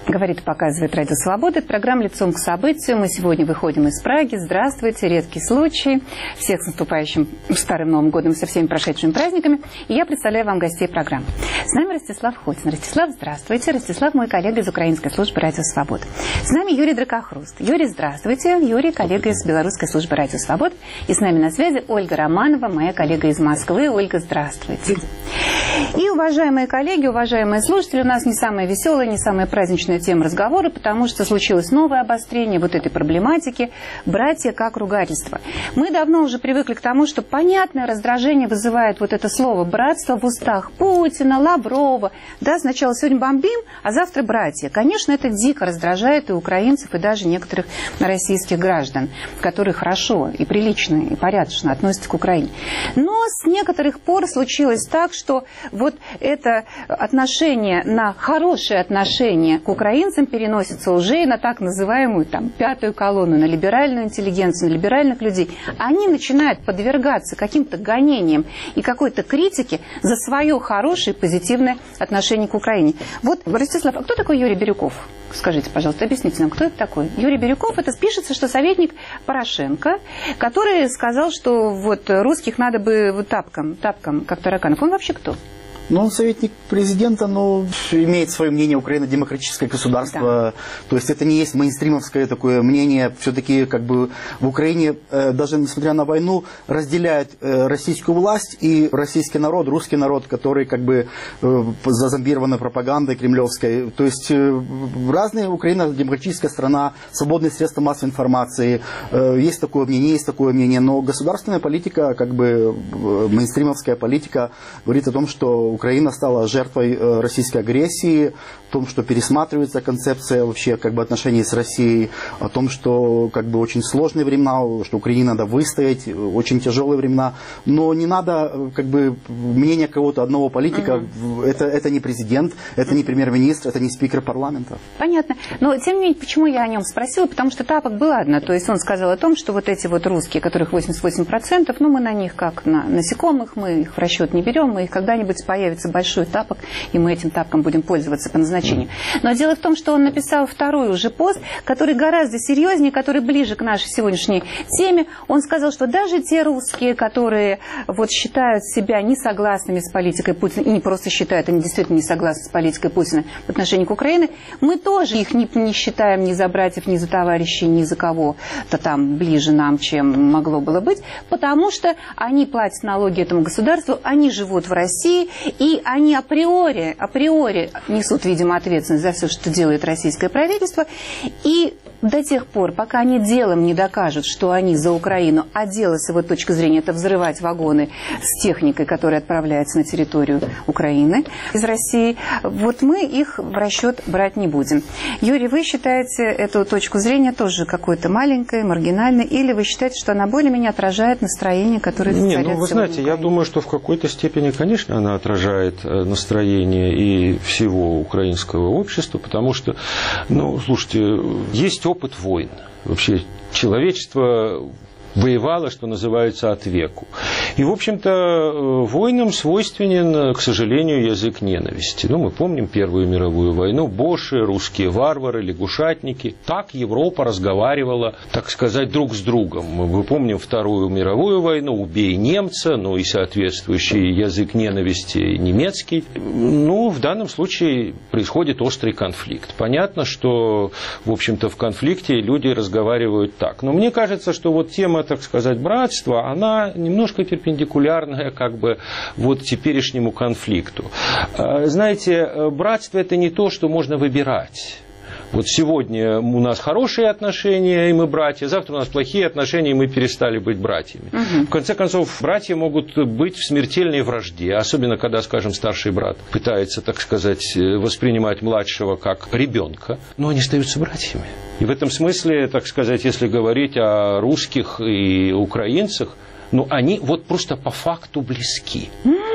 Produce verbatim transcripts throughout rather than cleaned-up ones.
Говорит и показывает Радио Свобода. Это программа «Лицом к событию». Мы сегодня выходим из Праги. Здравствуйте, редкий случай. Всех с наступающим Старым Новым годом, со всеми прошедшими праздниками. И я представляю вам гостей программы. С нами Ростислав Хотин. Ростислав, здравствуйте. Ростислав мой коллега из украинской службы Радио Свобода. С нами Юрий Дракохруст. Юрий, здравствуйте. Юрий, коллега из белорусской службы Радио Свобода. И с нами на связи Ольга Романова, моя коллега из Москвы. Ольга, здравствуйте. И, уважаемые коллеги, уважаемые слушатели, у нас не самая веселая, не самая праздничная тема разговора, потому что случилось новое обострение вот этой проблематики «братья как ругательство». Мы давно уже привыкли к тому, что понятное раздражение вызывает вот это слово «братство» в устах Путина, Лаврова. Да, сначала сегодня бомбим, а завтра братья. Конечно, это дико раздражает и украинцев, и даже некоторых российских граждан, которые хорошо и прилично, и порядочно относятся к Украине. Но с некоторых пор случилось так, что вот это отношение на хорошее отношение к украинцам переносится уже и на так называемую там, пятую колонну, на либеральную интеллигенцию, на либеральных людей. Они начинают подвергаться каким-то гонениям и какой-то критике за свое хорошее позитивное отношение к Украине. Вот, Ростислав, а кто такой Юрий Бирюков? Скажите, пожалуйста, объясните нам, кто это такой? Юрий Бирюков, это пишется, что советник Порошенко, который сказал, что вот русских надо бы вот тапком, тапком, как тараканов. Он вообще кто? Ну, он советник президента, но имеет свое мнение. Украина демократическое государство. Да. То есть это не есть мейнстримовское такое мнение. Все-таки как бы в Украине, даже несмотря на войну, разделяют российскую власть и российский народ, русский народ, который как бы зазомбирован пропагандой кремлевской. То есть разные, Украина демократическая страна, свободные средства массовой информации. Есть такое мнение, есть такое мнение. Но государственная политика, как бы мейнстримовская политика, говорит о том, что Украина стала жертвой российской агрессии, о том, что пересматривается концепция вообще как бы отношений с Россией, о том, что как бы очень сложные времена, что Украине надо выстоять, очень тяжелые времена, но не надо как бы мнение кого-то одного политика, угу. это, это не президент, это не премьер-министр, это не спикер парламента. Понятно, но тем не менее, почему я о нем спросила, потому что тапок был одна, то есть он сказал о том, что вот эти вот русские, которых восемьдесят восемь процентов, ну мы на них как на насекомых, мы их в расчет не берем, мы их когда-нибудь появится большой тапок, и мы этим тапком будем пользоваться по назначению. Но дело в том, что он написал второй уже пост, который гораздо серьезнее, который ближе к нашей сегодняшней теме. Он сказал, что даже те русские, которые вот считают себя несогласными с политикой Путина, и не просто считают, они действительно не согласны с политикой Путина в отношении к Украине, мы тоже их не, не считаем ни за братьев, ни за товарищей, ни за кого-то там ближе нам, чем могло было быть, потому что они платят налоги этому государству, они живут в России, и они априори, априори несут, видимо, ответственность за все, что делает российское правительство. И до тех пор, пока они делом не докажут, что они за Украину, а дело, с его точки зрения, это взрывать вагоны с техникой, которая отправляется на территорию Украины из России, вот мы их в расчет брать не будем. Юрий, вы считаете эту точку зрения тоже какой-то маленькой, маргинальной, или вы считаете, что она более-менее отражает настроение, которое царит сегодня? Не, ну вы знаете, я думаю, что в какой-то степени, конечно, она отражает настроение и всего украинского общества, потому что, ну, слушайте, есть опыт войн. Вообще человечество воевало, что называется, от веку. И, в общем-то, войнам свойственен, к сожалению, язык ненависти. Ну, мы помним Первую мировую войну, боши, русские варвары, лягушатники. Так Европа разговаривала, так сказать, друг с другом. Мы помним Вторую мировую войну, убей немца, ну и соответствующий язык ненависти немецкий. Ну, в данном случае происходит острый конфликт. Понятно, что, в общем-то, в конфликте люди разговаривают так. Но мне кажется, что вот тема, так сказать, братства, она немножко перпендикулярная как бы вот теперешнему конфликту. Знаете, братство – это не то, что можно выбирать. Вот сегодня у нас хорошие отношения, и мы братья, завтра у нас плохие отношения, и мы перестали быть братьями. Угу. В конце концов, братья могут быть в смертельной вражде, особенно когда, скажем, старший брат пытается, так сказать, воспринимать младшего как ребенка, но они остаются братьями. И в этом смысле, так сказать, если говорить о русских и украинцах, ну, они вот просто по факту близки.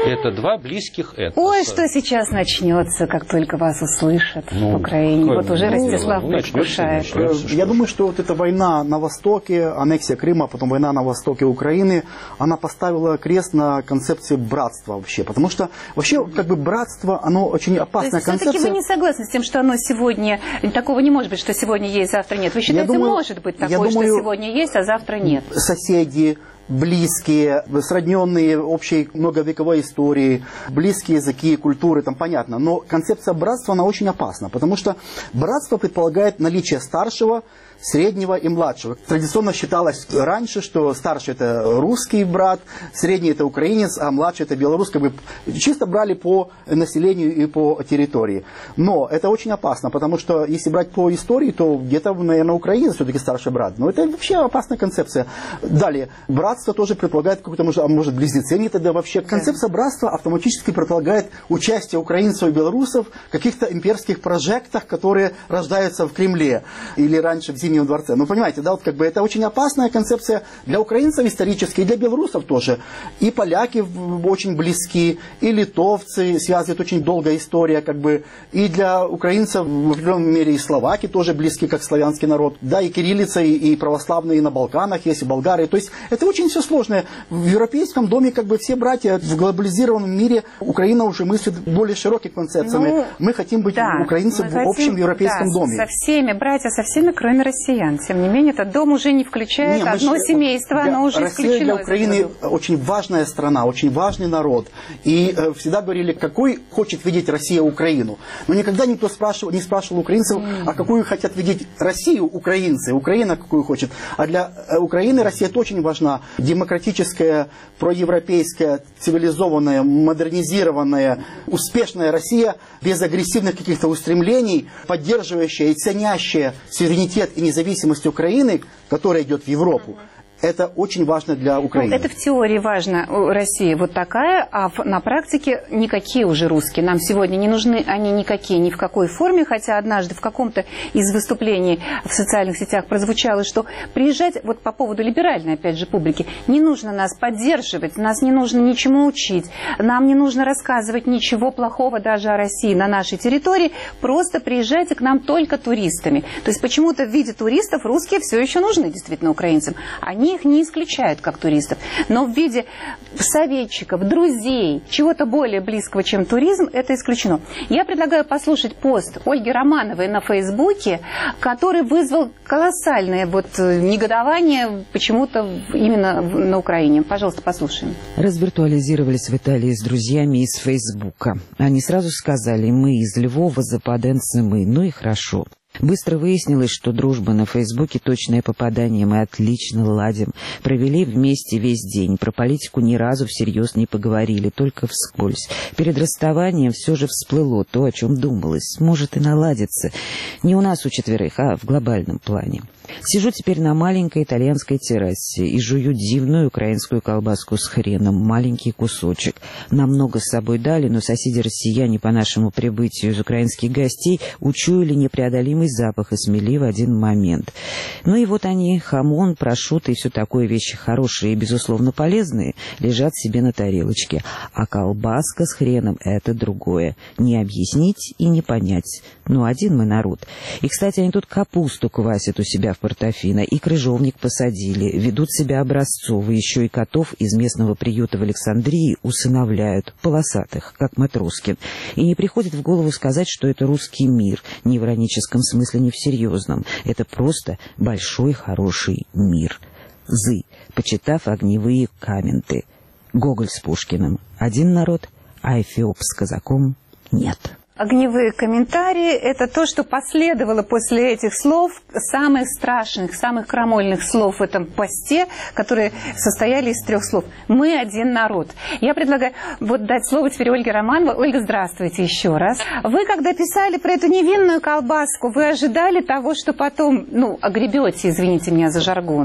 Это два близких этноса. Ой, что сейчас начнется, как только вас услышат ну, в Украине. Вот уже ну, Ростислав ну, предвкушает. начнется, начнется, Я думаю, что вот эта война на востоке, аннексия Крыма, потом война на востоке Украины, она поставила крест на концепции братства вообще. Потому что вообще как бы братство, оно очень опасная То есть концепция. все-таки вы не согласны с тем, что оно сегодня, такого не может быть, что сегодня есть, завтра нет. Вы считаете, думаю, может быть такое, думаю, что сегодня есть, а завтра нет? Соседи, близкие, сродненные общей многовековой истории, близкие языки, культуры, там понятно. Но концепция братства, она очень опасна, потому что братство предполагает наличие старшего, среднего и младшего. Традиционно считалось раньше, что старший это русский брат, средний это украинец, а младший это белорус. Как бы чисто брали по населению и по территории. Но это очень опасно, потому что если брать по истории, то где-то, наверное, украинец все-таки старший брат. Но это вообще опасная концепция. Далее, братство тоже предполагает какую-то, может, а может близнецы они тогда вообще. Концепция братства автоматически предполагает участие украинцев и белорусов в каких-то имперских прожектах, которые рождаются в Кремле или раньше в Зимнем дворце. Ну, понимаете, да, вот как бы это очень опасная концепция для украинцев исторически, и для белорусов тоже. И поляки очень близки, и литовцы, связывает очень долгая история, как бы, и для украинцев в определенном мере и словаки тоже близки, как славянский народ. Да, и кириллица, и, и православные на Балканах есть, и болгары. То есть это очень все сложное. В европейском доме как бы все братья, в глобализированном мире Украина уже мыслит более широкими концепциями. Ну, мы хотим быть да, украинцами в хотим, общем европейском да, доме. Со всеми, братья, со всеми, кроме россиян. Тем не менее, этот дом уже не включает не, одно же, семейство, для, оно уже Россия исключено. Для Украины очень важная страна, очень важный народ. И э, всегда говорили, какой хочет видеть Россия Украину. Но никогда никто спрашивал, не спрашивал украинцев, mm. а какую хотят видеть Россию украинцы, Украина какую хочет. А для э, Украины Россия это очень важна. Демократическая, проевропейская, цивилизованная, модернизированная, успешная Россия, без агрессивных каких-то устремлений, поддерживающая и ценящая суверенитет и независимость Украины, которая идет в Европу. Это очень важно для Украины. Ну, это в теории важно. Россия вот такая, а в, на практике никакие уже русские. Нам сегодня не нужны они никакие, ни в какой форме. Хотя однажды в каком-то из выступлений в социальных сетях прозвучало, что приезжать, вот по поводу либеральной, опять же, публики, не нужно нас поддерживать, нас не нужно ничему учить, нам не нужно рассказывать ничего плохого даже о России на нашей территории, просто приезжайте к нам только туристами. То есть почему-то в виде туристов русские все еще нужны действительно украинцам. Они их не исключают как туристов, но в виде советчиков, друзей, чего-то более близкого, чем туризм, это исключено. Я предлагаю послушать пост Ольги Романовой на Фейсбуке, который вызвал колоссальное вот негодование почему-то именно на Украине. Пожалуйста, послушаем. Развиртуализировались в Италии с друзьями из Фейсбука. Они сразу сказали: мы из Львова, западенцы мы, ну и хорошо. Быстро выяснилось, что дружба на Фейсбуке точное попадание, мы отлично ладим. Провели вместе весь день, про политику ни разу всерьез не поговорили, только вскользь. Перед расставанием все же всплыло то, о чем думалось. Может и наладится. Не у нас у четверых, а в глобальном плане. Сижу теперь на маленькой итальянской террасе и жую дивную украинскую колбаску с хреном, маленький кусочек. Нам много с собой дали, но соседи-россияне по нашему прибытию из украинских гостей учуяли непреодолимый запах и смели в один момент. Ну и вот они, хамон, прошутто и все такое, вещи хорошие и, безусловно, полезные, лежат себе на тарелочке. А колбаска с хреном — это другое. Не объяснить и не понять. Ну, один мы народ. И, кстати, они тут капусту квасят у себя в Портофино, и крыжовник посадили, ведут себя образцово, еще и котов из местного приюта в Александрии усыновляют, полосатых, как Матроскин. И не приходит в голову сказать, что это русский мир, не в ироническом смысле, не в серьезном. Это просто большой хороший мир. Зы, почитав огневые комменты. Гоголь с Пушкиным — один народ, а Эфиоп с казаком — нет. Огневые комментарии – это то, что последовало после этих слов, самых страшных, самых крамольных слов в этом посте, которые состояли из трех слов. «Мы один народ». Я предлагаю вот дать слово теперь Ольге Романовой. Ольга, здравствуйте еще раз. Вы, когда писали про эту невинную колбаску, вы ожидали того, что потом, ну, огребете, извините меня за жаргон?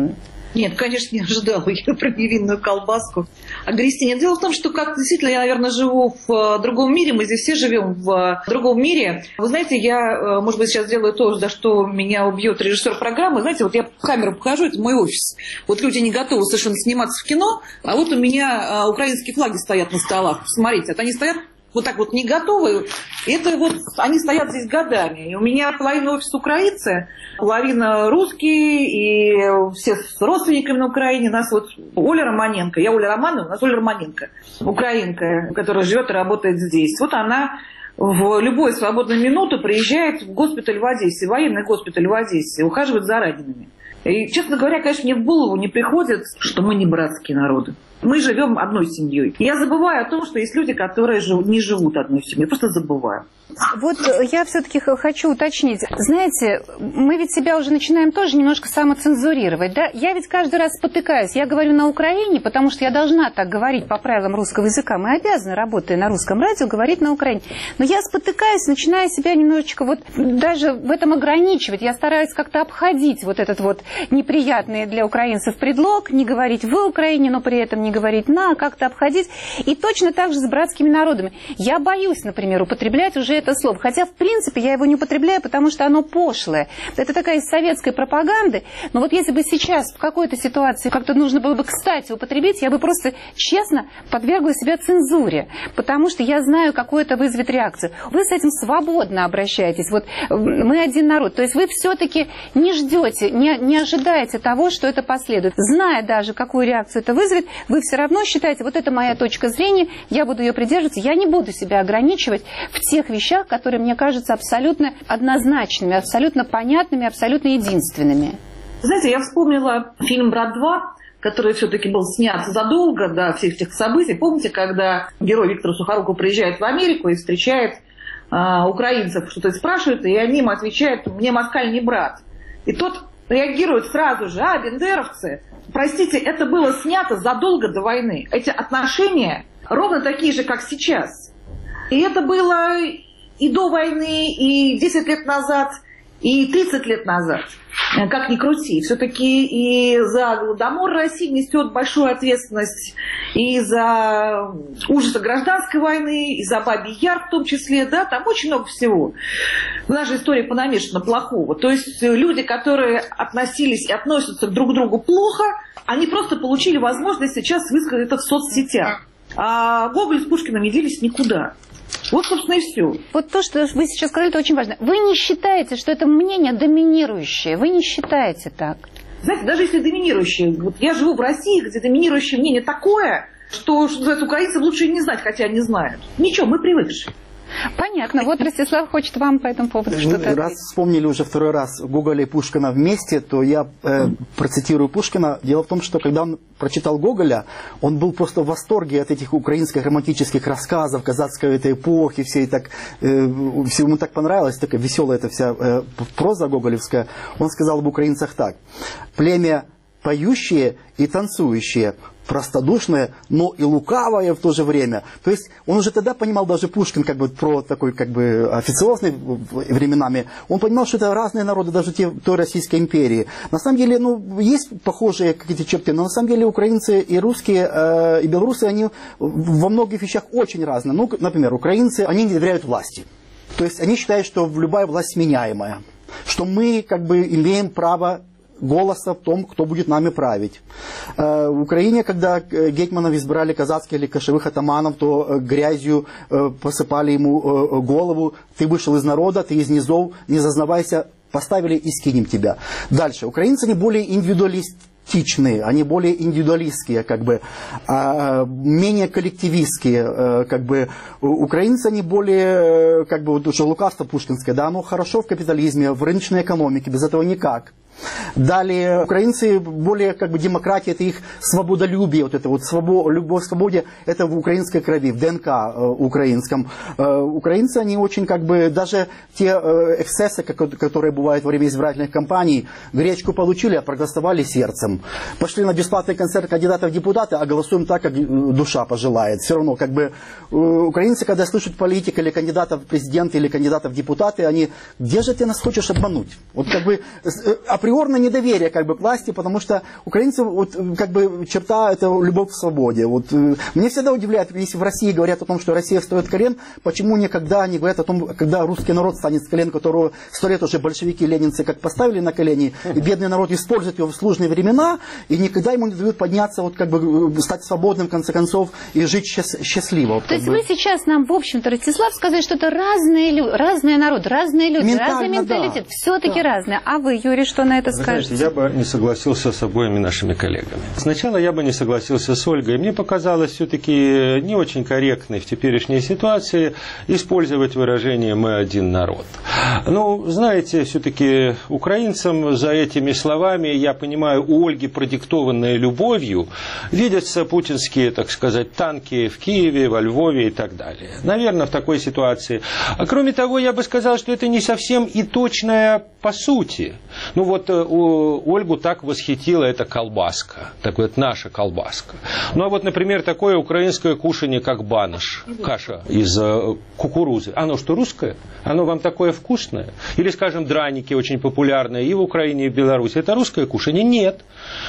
Нет, конечно, не ожидала я про невинную колбаску. А грести нет. Дело в том, что как действительно я, наверное, живу в другом мире, мы здесь все живем в другом мире. Вы знаете, я, может быть, сейчас делаю то, за что меня убьет режиссер программы. Знаете, вот я в камеру покажу, это мой офис. Вот люди не готовы совершенно сниматься в кино, а вот у меня украинские флаги стоят на столах. Посмотрите, вот они стоят вот так вот не готовы. Это вот они стоят здесь годами. И у меня половина офиса украинцы, половина русские, и все с родственниками на Украине. Нас вот Оля Романенко, я Оля Романова, у нас Оля Романенко, украинка, которая живет и работает здесь. Вот она в любую свободную минуту приезжает в госпиталь в Одессе, военный госпиталь в Одессе, ухаживает за ранеными. И, честно говоря, конечно, мне в голову не приходит, что мы не братские народы. Мы живем одной семьей. Я забываю о том, что есть люди, которые не живут одной семьей. Просто забываю. Вот я все-таки хочу уточнить. Знаете, мы ведь себя уже начинаем тоже немножко самоцензурировать, да? Я ведь каждый раз спотыкаюсь. Я говорю на Украине, потому что я должна так говорить по правилам русского языка. Мы обязаны, работая на русском радио, говорить на Украине. Но я спотыкаюсь, начиная себя немножечко вот даже в этом ограничивать. Я стараюсь как-то обходить вот этот вот неприятный для украинцев предлог, не говорить в Украине, но при этом не говорить на, как-то обходить. И точно так же с братскими народами. Я боюсь, например, употреблять уже это слово. Хотя, в принципе, я его не употребляю, потому что оно пошлое. Это такая из советской пропаганды. Но вот если бы сейчас в какой-то ситуации как-то нужно было бы, кстати, употребить, я бы просто честно подвергла себя цензуре. Потому что я знаю, какую это вызовет реакцию. Вы с этим свободно обращаетесь. Вот мы один народ. То есть вы все-таки не ждете, не, не ожидаете того, что это последует. Зная даже, какую реакцию это вызовет, вы все равно считаете, вот это моя точка зрения, я буду ее придерживаться, я не буду себя ограничивать в тех вещах, которые мне кажутся абсолютно однозначными, абсолютно понятными, абсолютно единственными. Знаете, я вспомнила фильм «Брат два», который все-таки был снят задолго до всех этих событий. Помните, когда герой Виктор Сухоруков приезжает в Америку и встречает э, украинцев, что-то спрашивает, и они ему отвечают: «Мне москаль не брат». И тот реагирует сразу же: «А, бендеровцы». Простите, это было снято задолго до войны. Эти отношения ровно такие же, как сейчас. И это было и до войны, и десять лет назад, и тридцать лет назад. Как ни крути. Все-таки и за Голодомор Россия несет большую ответственность, и за ужасы гражданской войны, и за Бабий Яр в том числе. Да, там очень много всего. В нашей истории понамешано плохого. То есть люди, которые относились и относятся друг к другу плохо, они просто получили возможность сейчас высказать это в соцсетях. А Гоголь с Пушкиным не делись никуда. Вот, собственно, и все. Вот то, что вы сейчас сказали, это очень важно. Вы не считаете, что это мнение доминирующее? Вы не считаете так? Знаете, даже если доминирующее... Вот я живу в России, где доминирующее мнение такое, что, что называется, украинцам лучше не знать, хотя они знают. Ничего, мы привыкшие. Понятно. Вот Ростислав хочет вам по этому поводу что-то... Раз вспомнили уже второй раз Гоголя и Пушкина вместе, то я э, процитирую Пушкина. Дело в том, что когда он прочитал Гоголя, он был просто в восторге от этих украинских романтических рассказов, казацкой этой эпохи, всей так, э, все ему так понравилось, такая веселая эта вся э, проза гоголевская. Он сказал об украинцах так: «Племя поющие и танцующие, простодушное, но и лукавое в то же время». То есть он уже тогда понимал, даже Пушкин, как бы про такой как бы официозный временами, он понимал, что это разные народы, даже те, той Российской империи. На самом деле, ну, есть похожие какие-то черты, но на самом деле украинцы и русские, э, и белорусы, они во многих вещах очень разные. Ну, например, украинцы, они не доверяют власти. То есть они считают, что любая власть сменяемая, что мы как бы имеем право голоса в том, кто будет нами править. Э, в Украине, когда гетьманов избрали казацких или кошевых атаманов, то э, грязью э, посыпали ему э, голову: «Ты вышел из народа, ты из низов, не зазнавайся, поставили и скинем тебя». Дальше. Украинцы не более индивидуалистичные, они более индивидуалистские, как бы, а, менее коллективистские, как бы. Украинцы они более, как бы, вот уже лукавство пушкинское, да, оно хорошо в капитализме, в рыночной экономике, без этого никак. Далее, украинцы более, как бы, демократия, это их свободолюбие, вот это вот свобо, любовь к свободе, это в украинской крови, в ДНК э, украинском. Э, украинцы, они очень, как бы, даже те э, эксцессы, как, которые бывают во время избирательных кампаний, гречку получили, а проголосовали сердцем. Пошли на бесплатный концерт кандидатов в депутаты, а голосуем так, как душа пожелает. Все равно, как бы, э, украинцы, когда слышат политика или кандидатов в президенты, или кандидатов в депутаты, они: где же ты нас хочешь обмануть? Вот, как бы, э, априорное недоверие как бы к власти, потому что украинцы, вот, как бы, черта это любовь к свободе. Вот, мне всегда удивляет, если в России говорят о том, что Россия встает с колен, почему никогда не говорят о том, когда русский народ станет с колен, которого сто лет уже большевики и ленинцы как поставили на колени, и бедный народ использует его в сложные времена, и никогда ему не дают подняться, вот, как бы, стать свободным, в конце концов, и жить счастливо. Вот, то есть бы. вы сейчас нам, в общем-то, Ростислав, сказали, что это разные, лю... разные народы, разные люди, разный менталитет, да. все-таки да. разные. А вы, Юрий, что на это вы скажете? Знаете, я бы не согласился с обоими нашими коллегами. Сначала я бы не согласился с Ольгой. Мне показалось все-таки не очень корректной в теперешней ситуации использовать выражение «мы один народ». Ну, знаете, все-таки украинцам за этими словами, я понимаю, у Ольги, продиктованной любовью, видятся путинские, так сказать, танки в Киеве, во Львове и так далее. Наверное, в такой ситуации. А кроме того, я бы сказал, что это не совсем и точная по сути. Ну вот у Ольгу так восхитила эта колбаска, так вот наша колбаска. Ну а вот, например, такое украинское кушанье, как банош, каша из кукурузы. Оно что, русское? Оно вам такое вкусное? Или, скажем, драники очень популярные и в Украине, и в Беларуси. Это русское кушанье? Нет.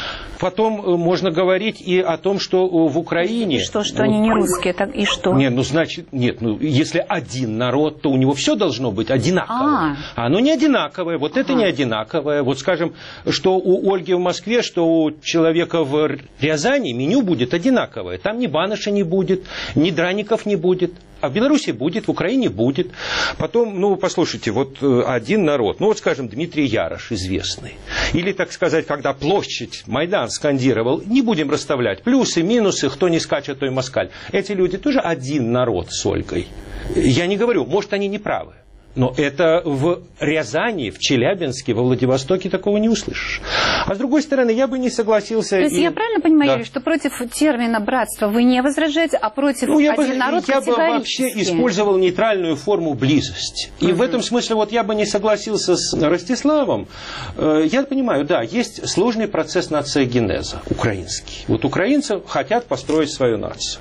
Потом можно говорить и о том, что в Украине... И что, что вот, они не русские, так и что? Нет, ну значит, нет, ну если один народ, то у него все должно быть одинаковое. А оно не одинаковое, вот это не одинаковое. Вот скажем, что у Ольги в Москве, что у человека в Рязани меню будет одинаковое. Там ни баноша не будет, ни драников не будет. А в Беларуси будет, в Украине будет. Потом, ну, послушайте, вот один народ, ну, вот, скажем, Дмитрий Ярош, известный. Или, так сказать, когда площадь, Майдан скандировал, не будем расставлять плюсы, минусы, кто не скачет, то и москаль. Эти люди тоже один народ с Ольгой. Я не говорю, может, они не правы. Но это в Рязани, в Челябинске, во Владивостоке такого не услышишь. А с другой стороны, я бы не согласился... То есть и... я правильно понимаю, да. Юрий, что против термина «братство» вы не возражаете, а против ну, я один бы, народ я бы вообще использовал нейтральную форму «близость». И угу. в этом смысле вот я бы не согласился с Ростиславом. Я понимаю, да, есть сложный процесс нациогенеза украинский. Вот украинцы хотят построить свою нацию.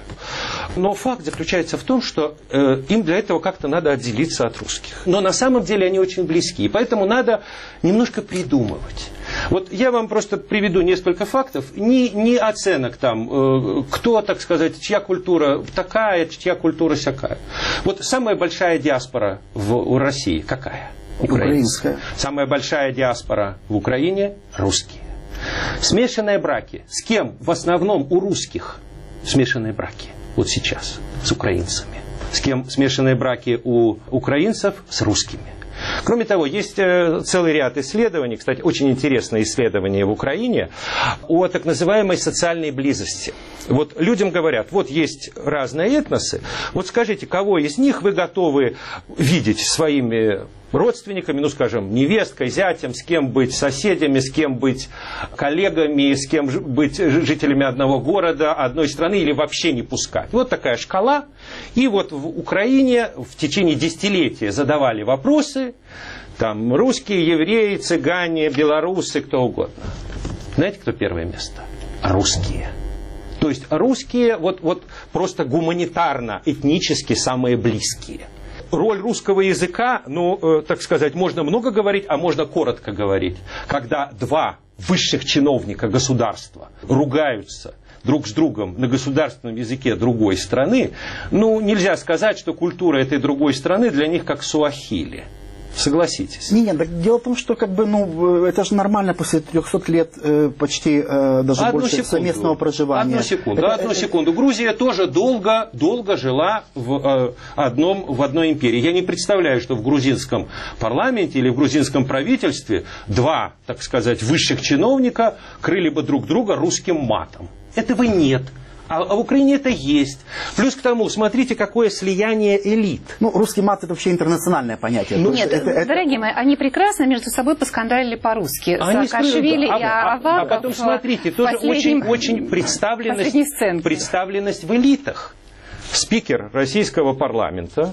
Но факт заключается в том, что э, им для этого как-то надо отделиться от русских. Но на самом деле они очень близки. И поэтому надо немножко придумывать. Вот я вам просто приведу несколько фактов. Не, не оценок там, э, кто, так сказать, чья культура такая, чья культура сякая. Вот самая большая диаспора в, в России какая? Украинская. Самая большая диаспора в Украине – русские. Смешанные браки. С кем в основном у русских смешанные браки? Вот сейчас с украинцами. С кем смешанные браки у украинцев? С русскими. Кроме того, есть целый ряд исследований, кстати, очень интересное исследование в Украине, о так называемой социальной близости. Вот людям говорят, вот есть разные этносы, вот скажите, кого из них вы готовы видеть своими родственниками, ну, скажем, невесткой, зятем, с кем быть соседями, с кем быть коллегами, с кем быть жителями одного города, одной страны, или вообще не пускать. Вот такая шкала. И вот в Украине в течение десятилетия задавали вопросы, там, русские, евреи, цыгане, белорусы, кто угодно. Знаете, кто первое место? Русские. То есть русские вот, вот просто гуманитарно, этнически самые близкие. Роль русского языка, ну, э, так сказать, можно много говорить, а можно коротко говорить. Когда два высших чиновника государства ругаются друг с другом на государственном языке другой страны, ну, нельзя сказать, что культура этой другой страны для них как суахили. Согласитесь. Нет, нет, дело в том, что как бы, ну, это же нормально после трехсот лет э, почти э, даже одну больше секунду. Совместного проживания. Одну секунду, это, одну это... секунду. Грузия тоже долго, долго жила в, э, одном, в одной империи. Я не представляю, что в грузинском парламенте или в грузинском правительстве два, так сказать, высших чиновника крыли бы друг друга русским матом. Этого нет. А в Украине это есть. Плюс к тому, смотрите, какое слияние элит. Ну, русский мат – это вообще интернациональное понятие. Ну, нет, это, это... дорогие мои, они прекрасно между собой поскандалили по-русски. Саакашвили и а, Аваков. А потом, смотрите, тоже очень, очень представленность, представленность в элитах. Спикер российского парламента,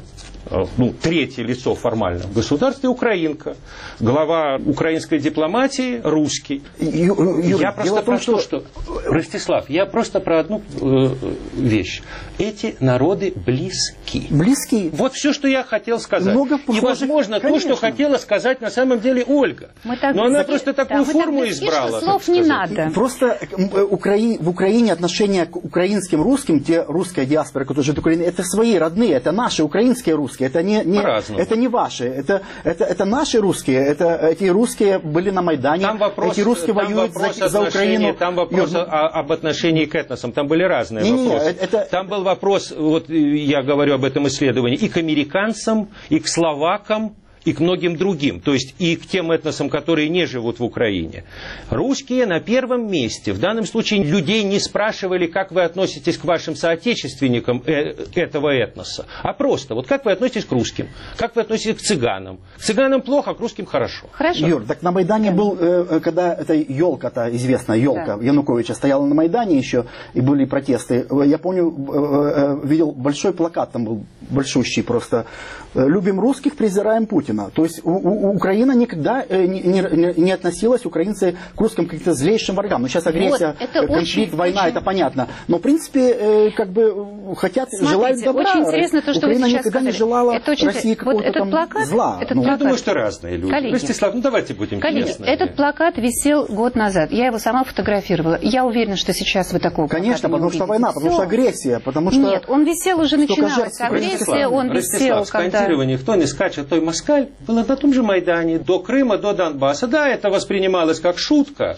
ну, третье лицо формально в государстве, украинка. Глава украинской дипломатии русский. Ю, Юрий, я просто про то, что... Ростислав, я просто про одну э, вещь. Эти народы близки. Близки. Вот все, что я хотел сказать. Много и, возможно, конечно. то, что хотела сказать на самом деле Ольга. Так, но она просто такую да, форму так избрала. Слов не надо. Просто Украи... в Украине отношение к украинским русским, те русская диаспора, которые живут в Украине, это свои родные, это наши украинские русские, это не, не, это не ваши, это, это, это наши русские, это, эти русские были на Майдане, там вопрос, эти русские там воюют за, за Украину. Там вопрос Юр... о, об отношении к этносам, там были разные не, вопросы. Не, это... Там был вопрос, вот я говорю об этом исследовании, и к американцам, и к словакам, и к многим другим, то есть и к тем этносам, которые не живут в Украине. Русские на первом месте. В данном случае людей не спрашивали, как вы относитесь к вашим соотечественникам этого этноса, а просто, вот как вы относитесь к русским, как вы относитесь к цыганам. К цыганам плохо, а к русским хорошо. Хорошо. Юр, так на Майдане был, когда эта елка-то, известная елка да. Януковича стояла на Майдане еще, и были протесты, я помню, видел большой плакат, там был большущий просто, «Любим русских, презираем Путина». То есть у, у, Украина никогда не, не, не относилась, украинцы, к русским каким-то злейшим врагам. Но сейчас агрессия, вот, конфликт, очень, война, очень... это понятно. Но в принципе, как бы хотят, Смотрите, желают добра. Очень интересно то, что Украина вы сейчас никогда сказали. не желала это очень... России какого-то вот там плакат, зла. Этот ну, плакат... Я думаю, что разные люди. Коллеги, Ростислав, ну давайте будем коллеги, честными. Этот плакат висел год назад. Я его сама фотографировала. Я уверена, что сейчас вы такого плаката Конечно, потому что война, потому что агрессия. Потому что... Нет, он висел уже, начиналась агрессия, он висел, когда... Скантирование «Кто не скачет, той москаль» было на том же Майдане, до Крыма, до Донбасса. Да, это воспринималось как шутка,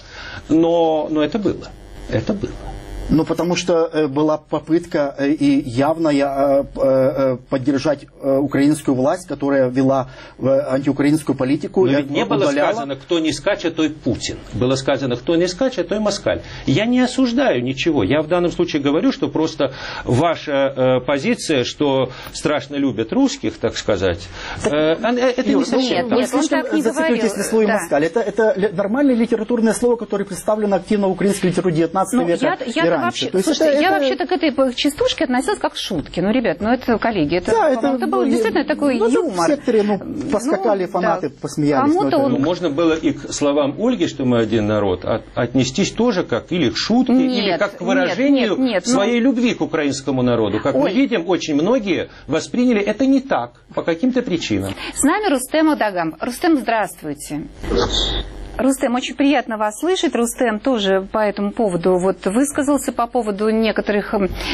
но, но это было. Это было. Ну, потому что была попытка и явная поддержать украинскую власть, которая вела антиукраинскую политику. Но ведь не было удаляла... сказано, кто не скачет, той Путин. Было сказано, кто не скачет, той москаль. Я не осуждаю ничего. Я в данном случае говорю, что просто ваша позиция, что страшно любят русских, так сказать, так, это Юр, не совсем нет, так. нет, он так не говорил. Слово да. москаль. Это, это нормальное литературное слово, которое представлено активно в украинской литературе девятнадцатого ну, века. Я, я вообще, слушайте, это, я это... вообще-то к этой частушке относилась как к шутке. Ну, ребят, ну это, коллеги, это, да, это, это был действительно такой ну, юмор. В секторе, ну, поскакали ну, фанаты, да. посмеялись. Он... Ну, можно было и к словам Ольги, что мы один народ, от, отнестись тоже как или к шутке, нет, или как к выражению нет, нет, нет, своей ну... любви к украинскому народу. Как Оль... мы видим, очень многие восприняли это не так, по каким-то причинам. С нами Рустем Удагам. Рустем, здравствуйте. Рустем, очень приятно вас слышать. Рустем тоже по этому поводу вот высказался по поводу некоторых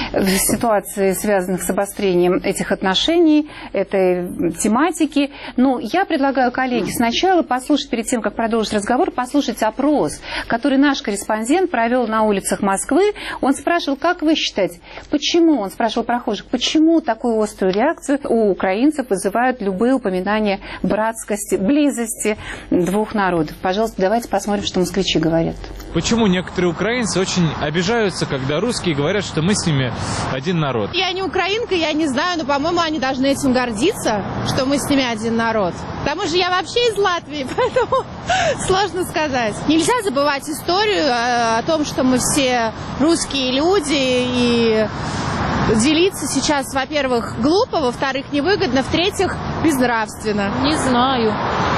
ситуаций, связанных с обострением этих отношений, этой тематики. Но я предлагаю, коллеги, сначала послушать, перед тем, как продолжить разговор, послушать опрос, который наш корреспондент провел на улицах Москвы. Он спрашивал, как вы считаете, почему, он спрашивал прохожих, почему такую острую реакцию у украинцев вызывают любые упоминания братскости, близости двух народов. Пожалуйста, давайте посмотрим, что москвичи говорят. Почему некоторые украинцы очень обижаются, когда русские говорят, что мы с ними один народ? Я не украинка, я не знаю, но, по-моему, они должны этим гордиться, что мы с ними один народ. Потому что я вообще из Латвии, поэтому сложно сказать. Нельзя забывать историю о том, что мы все русские люди, и делиться сейчас, во-первых, глупо, во-вторых, невыгодно, в-третьих, безнравственно. Не знаю.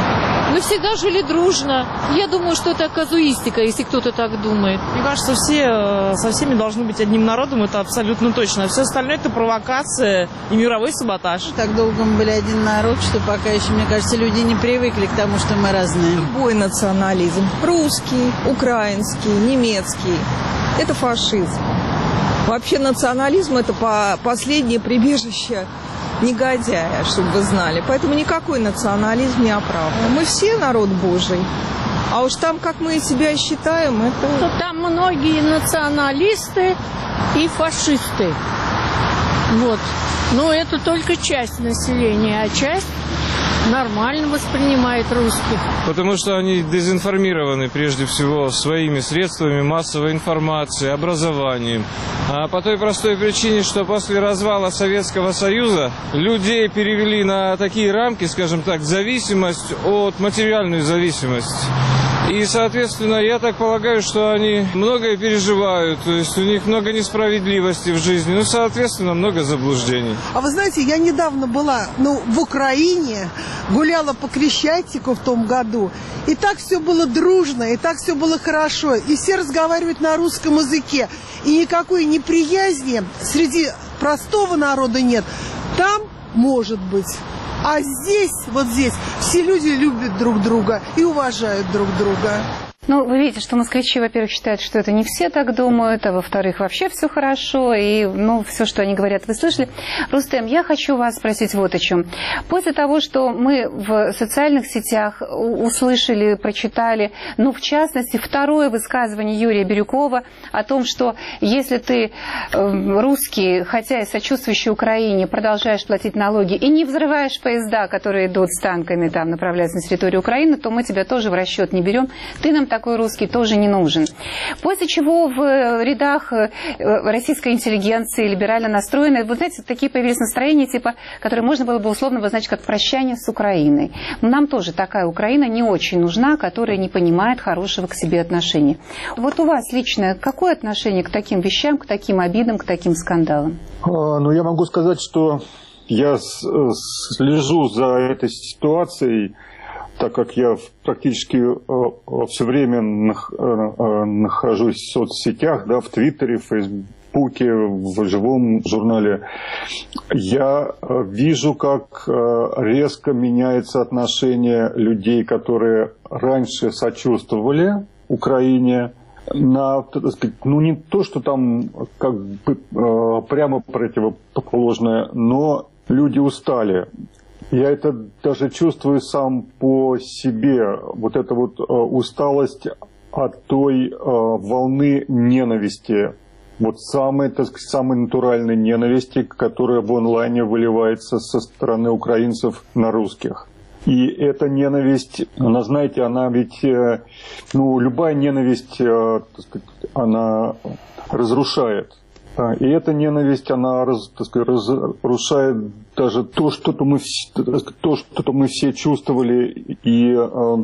Мы всегда жили дружно. Я думаю, что это казуистика, если кто-то так думает. Мне кажется, все со всеми должны быть одним народом, это абсолютно точно. Все остальное это провокация и мировой саботаж. Так долго мы были один народ, что пока еще, мне кажется, люди не привыкли к тому, что мы разные. Любой национализм, русский, украинский, немецкий, это фашизм. Вообще национализм это последнее прибежище негодяя, чтобы вы знали. Поэтому никакой национализм не оправдан. Мы все народ Божий. А уж там, как мы себя считаем, это... Там многие националисты и фашисты. Вот. Но это только часть населения, а часть нормально воспринимает русских. Потому что они дезинформированы прежде всего своими средствами массовой информации, образованием. А по той простой причине, что после развала Советского Союза людей перевели на такие рамки, скажем так, зависимость от материальную зависимость. И, соответственно, я так полагаю, что они многое переживают, то есть у них много несправедливости в жизни, ну, соответственно, много заблуждений. А вы знаете, я недавно была, ну, в Украине, гуляла по Крещатику в том году, и так все было дружно, и так все было хорошо, и все разговаривают на русском языке, и никакой неприязни среди простого народа нет. Там может быть. А здесь, вот здесь, все люди любят друг друга и уважают друг друга. Ну, вы видите, что москвичи, во-первых, считают, что это не все так думают, а во-вторых, вообще все хорошо, и, ну, все, что они говорят, вы слышали. Рустем, я хочу вас спросить вот о чем. После того, что мы в социальных сетях услышали, прочитали, ну, в частности, второе высказывание Юрия Бирюкова о том, что если ты русский, хотя и сочувствующий Украине, продолжаешь платить налоги и не взрываешь поезда, которые идут с танками, там, направляются на территорию Украины, то мы тебя тоже в расчет не берем. Ты нам такой русский тоже не нужен. После чего в рядах российской интеллигенции, либерально настроенной, вы знаете, такие появились настроения, типа, которые можно было бы условно обозначить как прощание с Украиной. Нам тоже такая Украина не очень нужна, которая не понимает хорошего к себе отношения. Вот у вас лично какое отношение к таким вещам, к таким обидам, к таким скандалам? А, ну, я могу сказать, что я слежу за этой ситуацией, так как я практически э, все время нах, э, нахожусь в соцсетях, да, в Твиттере, в Фейсбуке, в живом журнале, я э, вижу, как э, резко меняется отношение людей, которые раньше сочувствовали Украине, на, так сказать, ну не то, что там как бы э, прямо противоположное, но люди устали. Я это даже чувствую сам по себе, вот эта вот э, усталость от той э, волны ненависти, вот самой, так сказать, самой натуральной ненависти, которая в онлайне выливается со стороны украинцев на русских. И эта ненависть, она, знаете, она ведь, э, ну, любая ненависть, э, так сказать, она разрушает. И эта ненависть, она, так сказать, разрушает даже то, что-то мы, то, что-то мы все чувствовали. И э,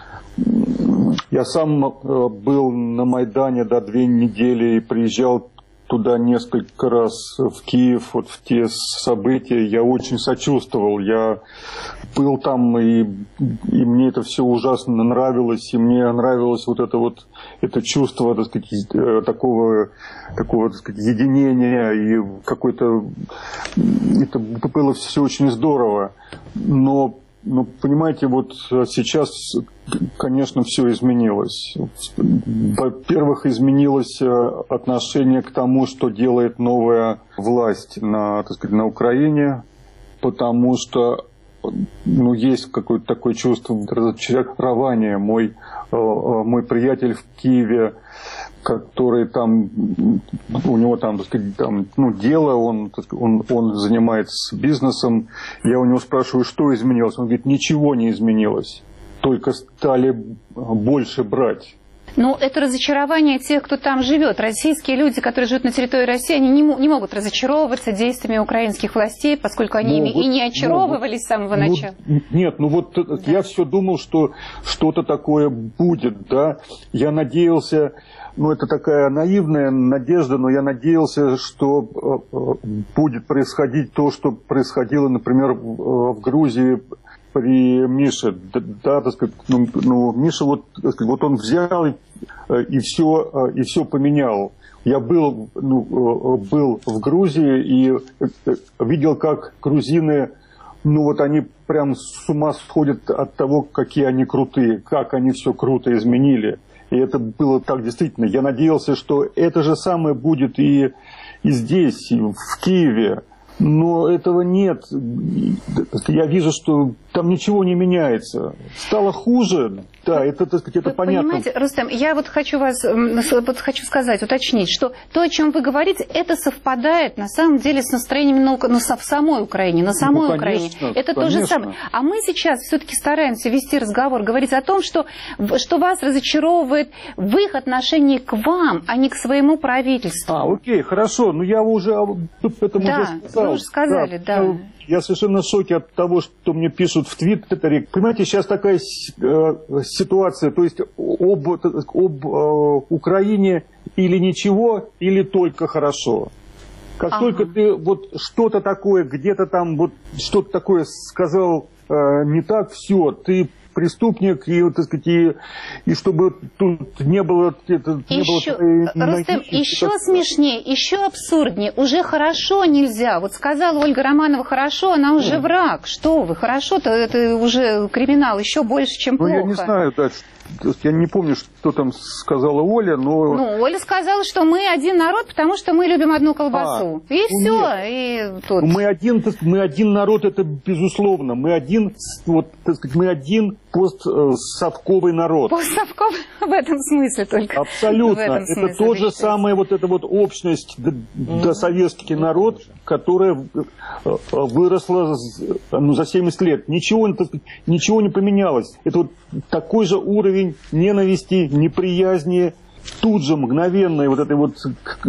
я сам э, был на Майдане, да, две недели и приезжал туда несколько раз в Киев, вот в те события. Я очень сочувствовал. Я был там, и, и мне это все ужасно нравилось, и мне нравилось вот это вот это чувство, так сказать, такого, такого, так сказать, единения, и какой-то... Это было все очень здорово. Но, но, понимаете, вот сейчас, конечно, все изменилось. Во-первых, изменилось отношение к тому, что делает новая власть на, так сказать, на Украине, потому что, ну, есть какое-то такое чувство разочарования. Мой, мой приятель в Киеве, который там, у него там, так сказать, там, ну, дело, он, он, он занимается бизнесом. Я у него спрашиваю, что изменилось. Он говорит, ничего не изменилось, только стали больше брать. Ну, это разочарование тех, кто там живет. Российские люди, которые живут на территории России, они не, не могут разочаровываться действиями украинских властей, поскольку они ну, ими вот, и не очаровывались ну, с самого ну, начала. Нет, ну вот да. Я все думал, что что-то такое будет, да. Я надеялся, ну это такая наивная надежда, но я надеялся, что будет происходить то, что происходило, например, в Грузии при Мише, да, да, так сказать, ну, ну Миша вот, так сказать, вот он взял и, и все, и все поменял. Я был, ну, был в Грузии и видел, как грузины, ну вот они прям с ума сходят от того, какие они крутые, как они все круто изменили. И это было так действительно. Я надеялся, что это же самое будет и, и здесь, и в Киеве. Но этого нет. Я вижу, что там ничего не меняется. Стало хуже. Да, это, так сказать, это вы понятно. Понимаете, Рустем, я вот хочу вас, вот хочу сказать, уточнить, что то, о чем вы говорите, это совпадает на самом деле с настроениями на, на, в самой Украине, на самой ну, Украине. конечно, Это конечно. то же самое. А мы сейчас все-таки стараемся вести разговор, говорить о том, что, что вас разочаровывает в их отношении к вам, а не к своему правительству. А, окей, хорошо. Ну, я уже об этом да, уже сказал. вы уже сказали, да. да. Я совершенно в шоке от того, что мне пишут в Твиттере. Понимаете, сейчас такая э, ситуация, то есть об, об э, Украине или ничего, или только хорошо. Как ага. только ты вот что-то такое, где-то там вот что-то такое сказал э, не так, все, ты преступник, и, так сказать, и, и чтобы тут не было... Это, еще, не было Рустем, еще как... смешнее, еще абсурднее. Уже хорошо нельзя. Вот сказала Ольга Романова хорошо, она уже mm. враг. Что вы, хорошо-то это уже криминал еще больше, чем ну, плохо. Я не знаю, да, я не помню, что там сказала Оля, но... Ну, Оля сказала, что мы один народ, потому что мы любим одну колбасу. А, и все. И тут... мы, один, мы один народ, это безусловно. Мы один, вот, так сказать, мы один постсовковый народ. Постсовковый в этом смысле только. Абсолютно. Это смысле, то же самое, вот эта вот общность, mm-hmm. досоветский народ, которая выросла ну, за семьдесят лет. Ничего, ничего не поменялось. Это вот такой же уровень ненависти, неприязни, тут же мгновенной вот этой вот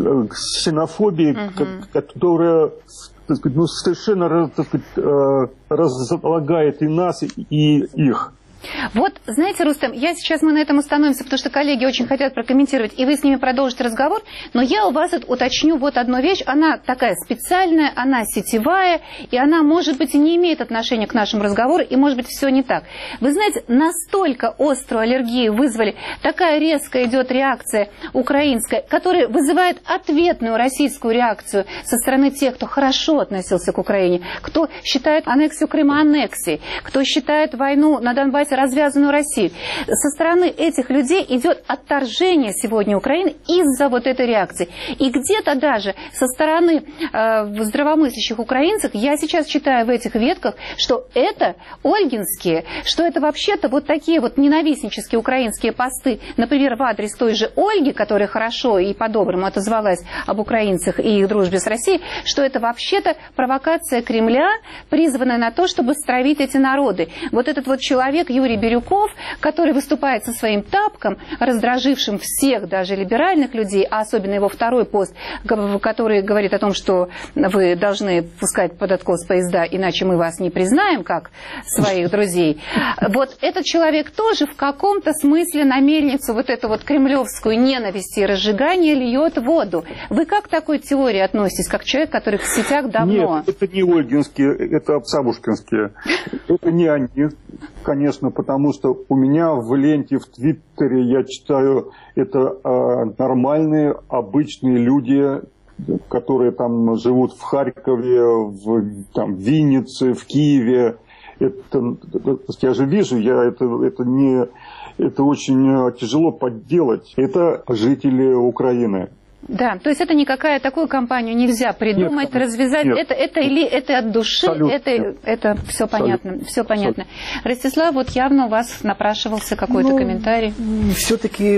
ксенофобии, mm-hmm. которая, так сказать, ну, совершенно, так сказать, разлагает и нас, и их. Вот, знаете, Рустем, я сейчас мы на этом остановимся, потому что коллеги очень хотят прокомментировать, и вы с ними продолжите разговор, но я у вас уточню вот одну вещь, она такая специальная, она сетевая, и она, может быть, и не имеет отношения к нашему разговору, и, может быть, все не так. Вы знаете, настолько острую аллергию вызвали, такая резкая идет реакция украинская, которая вызывает ответную российскую реакцию со стороны тех, кто хорошо относился к Украине, кто считает аннексию Крыма аннексией, кто считает войну на Донбассе развязанную Россию. Со стороны этих людей идет отторжение сегодня Украины из-за вот этой реакции. И где-то даже со стороны э, здравомыслящих украинцев, я сейчас читаю в этих ветках, что это ольгинские, что это вообще-то вот такие вот ненавистнические украинские посты, например, в адрес той же Ольги, которая хорошо и по-доброму отозвалась об украинцах и их дружбе с Россией, что это вообще-то провокация Кремля, призванная на то, чтобы стравить эти народы. Вот этот вот человек, Юрий Бирюков, который выступает со своим тапком, раздражившим всех, даже либеральных людей, а особенно его второй пост, который говорит о том, что вы должны пускать под откос поезда, иначе мы вас не признаем как своих друзей. Вот этот человек тоже в каком-то смысле на мельницу вот эту вот кремлевскую ненависть и разжигание льет воду. Вы как к такой теории относитесь, как человек, который в сетях давно? Нет, это не ольгинские, это сабушкинские. Это не они, конечно, потому что у меня в ленте в Твиттере я читаю, это э, нормальные, обычные люди, которые там живут в Харькове, в там, Виннице, в Киеве. Это, я же вижу, я, это, это, не, это очень тяжело подделать. Это жители Украины. Да, то есть это никакая такую кампанию нельзя придумать, нет, развязать. Нет. Это, это или это от души, это, это все понятно. Все понятно. Ростислав, вот явно у вас напрашивался какой-то ну, комментарий. Все-таки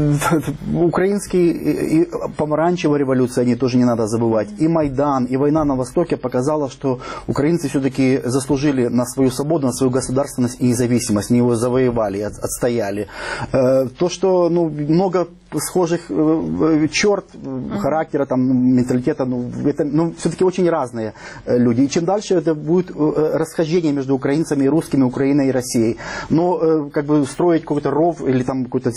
украинские и помаранчевая революция, они тоже не надо забывать. И Майдан, и война на Востоке показала, что украинцы все-таки заслужили на свою свободу, на свою государственность и независимость. Они его завоевали, отстояли. То, что ну, много схожих черт, uh-huh. характера, там, менталитета, ну, это ну, все-таки очень разные люди. И чем дальше это будет расхождение между украинцами и русскими, Украиной и Россией. Но как бы строить какой-то ров или там какую-то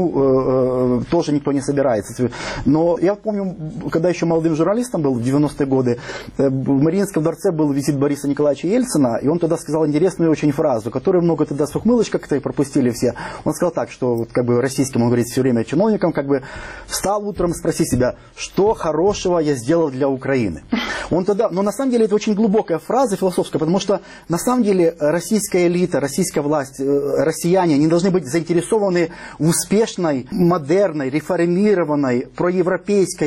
стену тоже никто не собирается. Но я помню, когда еще молодым журналистом был в девяностые годы, в Мариинском дворце был визит Бориса Николаевича Ельцина, и он тогда сказал интересную очень фразу, которую много тогда с ухмылочкой как-то и пропустили все. Он сказал так, что вот, как бы российским, он говорит все время чиновникам, как бы встал утром, спроси себя, что хорошего я сделал для Украины. Он тогда, но на самом деле это очень глубокая фраза философская, потому что на самом деле российская элита, российская власть, россияне, они должны быть заинтересованы в успешной, модерной, реформированной, проевропейской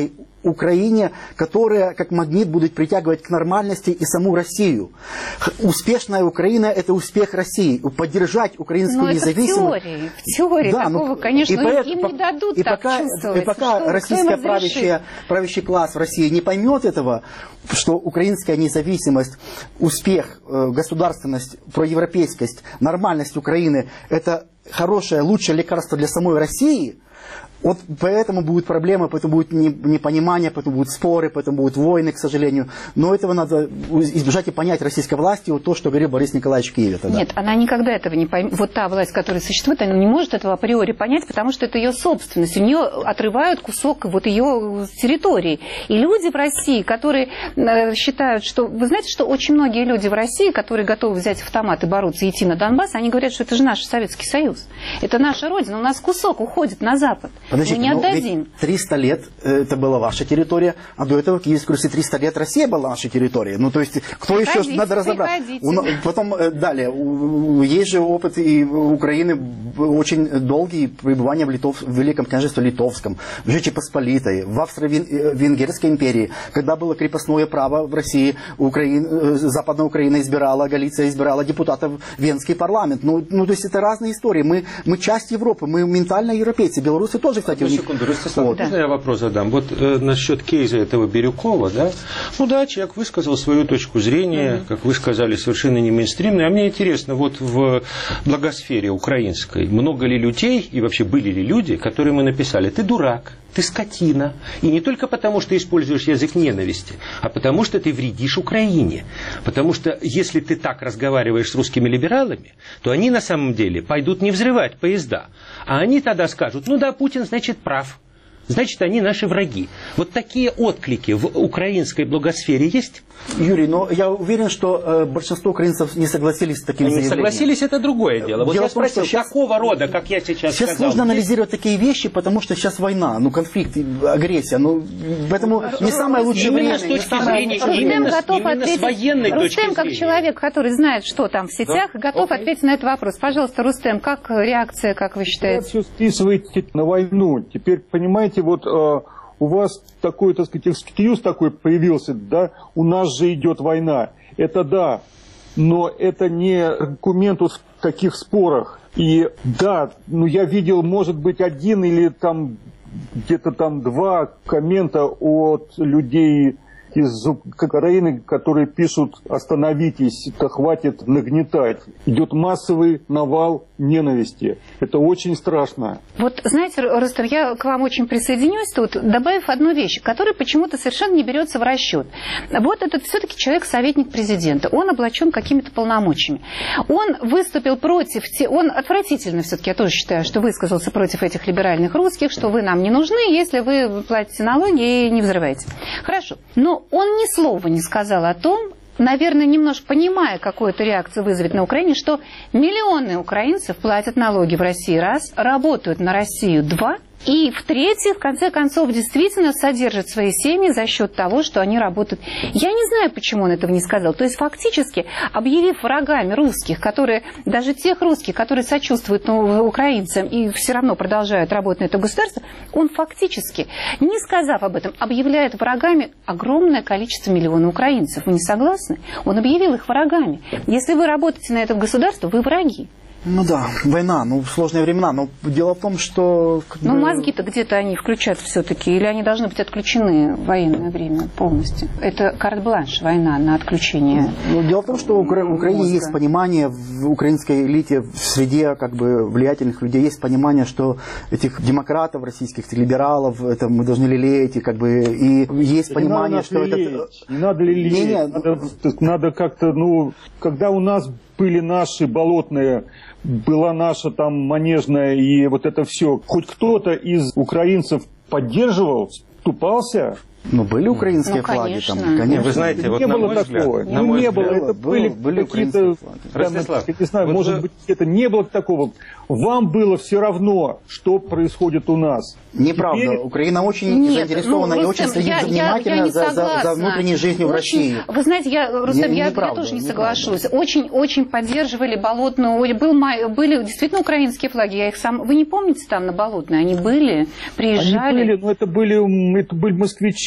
Украине, которая как магнит будет притягивать к нормальности и саму Россию. Успешная Украина – это успех России. Поддержать украинскую но независимость. Это в теории. В теории да, такого, ну, конечно, и поэтому, им не дадут и так пока, чувствовать. И пока что, российская правящая, правящий класс в России не поймет этого, что украинская независимость, успех, государственность, проевропейскость, нормальность Украины – это хорошее, лучшее лекарство для самой России, вот поэтому будут проблемы, поэтому будет непонимание, поэтому будут споры, поэтому будут войны, к сожалению. Но этого надо избежать и понять российской власти, вот то, что говорил Борис Николаевич в Киеве тогда. Нет, она никогда этого не поймет. Вот та власть, которая существует, она не может этого априори понять, потому что это ее собственность. У нее отрывают кусок вот ее территории. И люди в России, которые считают, что... Вы знаете, что очень многие люди в России, которые готовы взять автомат и бороться, и идти на Донбасс, они говорят, что это же наш Советский Союз. Это наша Родина. У нас кусок уходит на Запад. Подождите, мы не отдадим. триста лет это была ваша территория, а до этого в Киевской Руси триста лет Россия была нашей территорией. Ну, то есть, кто приходите, еще надо разобраться. Потом, далее, есть же опыт и Украины очень долгий пребывания в, Литов, в Великом княжестве Литовском, в Жечи Посполитой, в Австро-Венгерской империи, когда было крепостное право в России, Украина, Западная Украина избирала, Галиция избирала депутатов в Венский парламент. Ну, ну, то есть, это разные истории. Мы, мы часть Европы, мы ментально европейцы. Белорусы тоже, кстати, Одну секунду, Ростислав, вот. Можно я вопрос задам? Вот э, насчет кейса этого Бирюкова, да? Ну да, человек высказал свою точку зрения, mm-hmm. как вы сказали, совершенно не мейнстримную. А мне интересно, вот в благосфере украинской много ли людей, и вообще были ли люди, которые мы написали: ты дурак, ты скотина. И не только потому, что используешь язык ненависти, а потому, что ты вредишь Украине. Потому что если ты так разговариваешь с русскими либералами, то они на самом деле пойдут не взрывать поезда, а они тогда скажут: ну да, Путин, значит, прав. Значит, они наши враги. Вот такие отклики в украинской блогосфере есть? Юрий, но я уверен, что э, большинство украинцев не согласились с таким они заявлением. Не согласились, это другое дело. Вот дело я спросил, том, сейчас, какого рода, как я сейчас, сейчас сказал. Сейчас сложно анализировать такие вещи, потому что сейчас война, ну, конфликт, агрессия. Ну, поэтому не самое лучшее именно время. С точки зрения, Рустем именно, готов именно ответить, с военной Рустем, точки зрения. как человек, который знает, что там в сетях, да? готов okay. ответить на этот вопрос. Пожалуйста, Рустем, как реакция, как вы считаете? Вы все списываете на войну. Теперь, понимаете, вот... Э, у вас такой, так сказать, экскьюз такой появился, да, у нас же идет война. Это да, но это не аргумент в таких спорах. И да, ну я видел, может быть, один или там где-то там два коммента от людей из Украины, которые пишут: остановитесь, это хватит нагнетать. Идет массовый навал ненависти. Это очень страшно. Вот, знаете, Рустем, я к вам очень присоединюсь тут, добавив одну вещь, которая почему-то совершенно не берется в расчет. Вот этот все-таки человек-советник президента. Он облачен какими-то полномочиями. Он выступил против... Он отвратительно все-таки, я тоже считаю, что высказался против этих либеральных русских, что вы нам не нужны, если вы платите налоги и не взрываете. Хорошо. Но он ни слова не сказал о том, наверное, немножко понимая, какую это реакцию вызовет на Украине, что миллионы украинцев платят налоги в России раз, работают на Россию два, и в-третьих, в конце концов, действительно содержат свои семьи за счет того, что они работают. Я не знаю, почему он этого не сказал. То есть, фактически, объявив врагами русских, которые, даже тех русских, которые сочувствуют ну, украинцам и все равно продолжают работать на это государство, он фактически, не сказав об этом, объявляет врагами огромное количество миллионов украинцев. Вы не согласны? Он объявил их врагами. Если вы работаете на это государство, вы враги. Ну да, война, ну сложные времена, но дело в том, что... Ну бы... мозги-то где-то они включат все-таки, или они должны быть отключены в военное время полностью? Это карт-бланш, война на отключение. Ну, дело в том, что в Украине мозга. Есть понимание, в украинской элите, в среде как бы влиятельных людей есть понимание, что этих демократов российских, этих либералов, это мы должны лелеять, и как бы, и есть это понимание, что лелеять. это... Не надо лелеять, не, не... Надо, надо как-то, ну, когда у нас были наши болотные, была наша там манежная и вот это все. Хоть кто-то из украинцев поддерживал, вступался? Ну, были украинские ну, флаги конечно. там, конечно. Вы знаете, вот не на было мой такого. взгляд, Ну, не было. взгляд, Это было, были, были какие-то... Ростислав, я не знаю, вот может вы... быть, это не было такого. Вам было все равно, что происходит у нас. Неправда. Теперь... Украина очень Нет, заинтересована ну, и Рустем, очень следит я, внимательно я, я за, за, за внутренней жизнью очень, в России. Вы знаете, я, Рустем, не, я, не правда, я тоже не, не соглашусь. Очень-очень поддерживали Болотную. Был, были действительно украинские флаги. Я их сам... Вы не помните там на Болотной? Они были, приезжали. Они были, но это были, это были москвичи.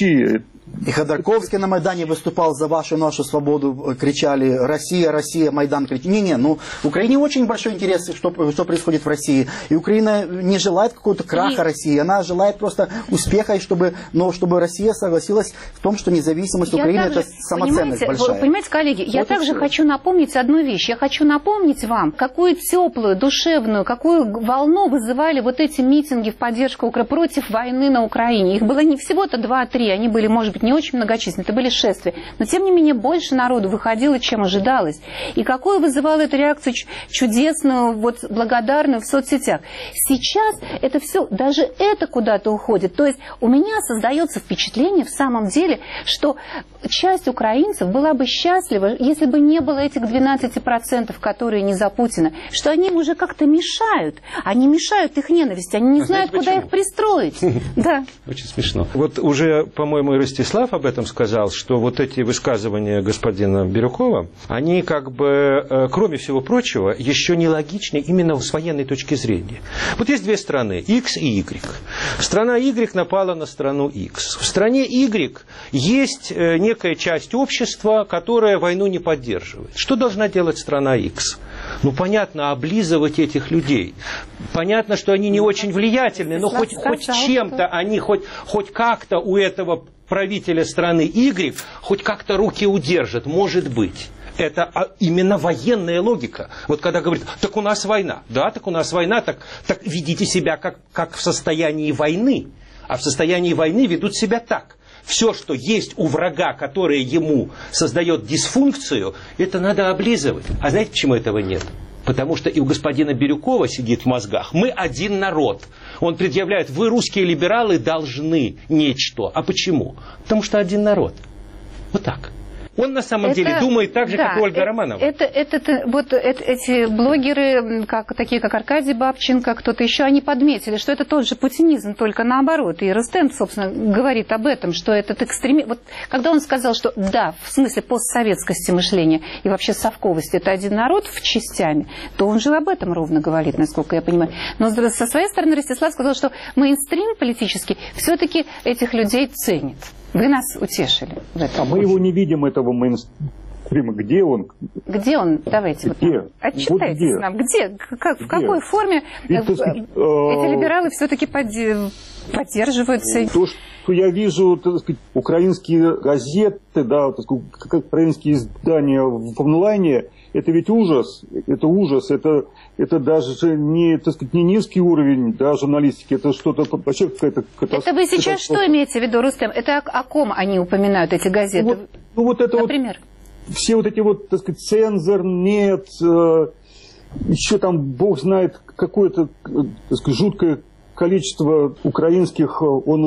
ключи. И Ходорковский на Майдане выступал за вашу нашу свободу, кричали «Россия, Россия, Майдан». Не-не, ну, в Украине очень большой интерес, что, что происходит в России. И Украина не желает какого-то краха и... России, она желает просто успеха, и чтобы, но чтобы Россия согласилась в том, что независимость я Украины – это самоценность большая. Понимаете, коллеги, вот я также все. хочу напомнить одну вещь. Я хочу напомнить вам, какую теплую, душевную, какую волну вызывали вот эти митинги в поддержку против войны на Украине. Их было не всего-то два-три, они были, может быть, не очень многочисленные, это были шествия, но тем не менее больше народу выходило, чем ожидалось. И какую вызывала эта реакцию чудесную, вот благодарную в соцсетях. Сейчас это все, даже это куда-то уходит. То есть у меня создается впечатление в самом деле, что часть украинцев была бы счастлива, если бы не было этих двенадцати процентов, которые не за Путина, что они им уже как-то мешают. Они мешают их ненависти, они не знают, куда их пристроить. Да. Очень смешно. Вот уже, по-моему, и Ростислав об этом сказал, что вот эти высказывания господина Бирюкова, они как бы, кроме всего прочего, еще нелогичны именно с военной точки зрения. Вот есть две страны, X и Y. Страна Y напала на страну X. В стране Y есть некая часть общества, которая войну не поддерживает. Что должна делать страна X? Ну, понятно, облизывать этих людей. Понятно, что они не очень влиятельны, но хоть, хоть чем-то они, хоть, хоть как-то у этого правителя страны Y хоть как-то руки удержат, может быть. Это именно военная логика. Вот когда говорят, так у нас война. Да, так у нас война, так, так ведите себя как, как в состоянии войны. А в состоянии войны ведут себя так. Все, что есть у врага, которое ему создает дисфункцию, это надо облизывать. А знаете, почему этого нет? Потому что и у господина Бирюкова сидит в мозгах. Мы один народ. Он предъявляет, вы, русские либералы, должны нечто. А почему? Потому что один народ. Вот так. Он на самом это, деле думает так же, да, как и Ольга это, Романова. Это, это, это, вот это, эти блогеры, как, такие как Аркадий Бабченко, кто-то еще, они подметили, что это тот же путинизм, только наоборот. И Рустем, собственно, говорит об этом, что этот экстремизм... Вот, когда он сказал, что да, в смысле постсоветскости мышления и вообще совковости это один народ в частями, то он же об этом ровно говорит, насколько я понимаю. Но со своей стороны Ростислав сказал, что мейнстрим политический все-таки этих людей ценит. Вы нас утешили в этом. А мы его не видим, этого мейнстрима. Где он? Где он? Давайте. Где? Вот, отчитайтесь вот где? нам. Где? Как, в какой форме Ведь, эти э, либералы все-таки поддерживаются? То, что я вижу, так сказать, украинские газеты, да, так сказать, украинские издания в онлайне, это ведь ужас. Это ужас. Это, это даже не, так сказать, не низкий уровень, да, журналистики. Это что-то вообще какая-то катастрофа. Это вы сейчас что имеете в виду, Рустем? Это о, о ком они упоминают, эти газеты? Ну, вот, ну, вот это Например? Вот, все вот эти вот, так сказать, цензор, нет, э, еще там, бог знает, какое-то, так сказать, жуткое количество украинских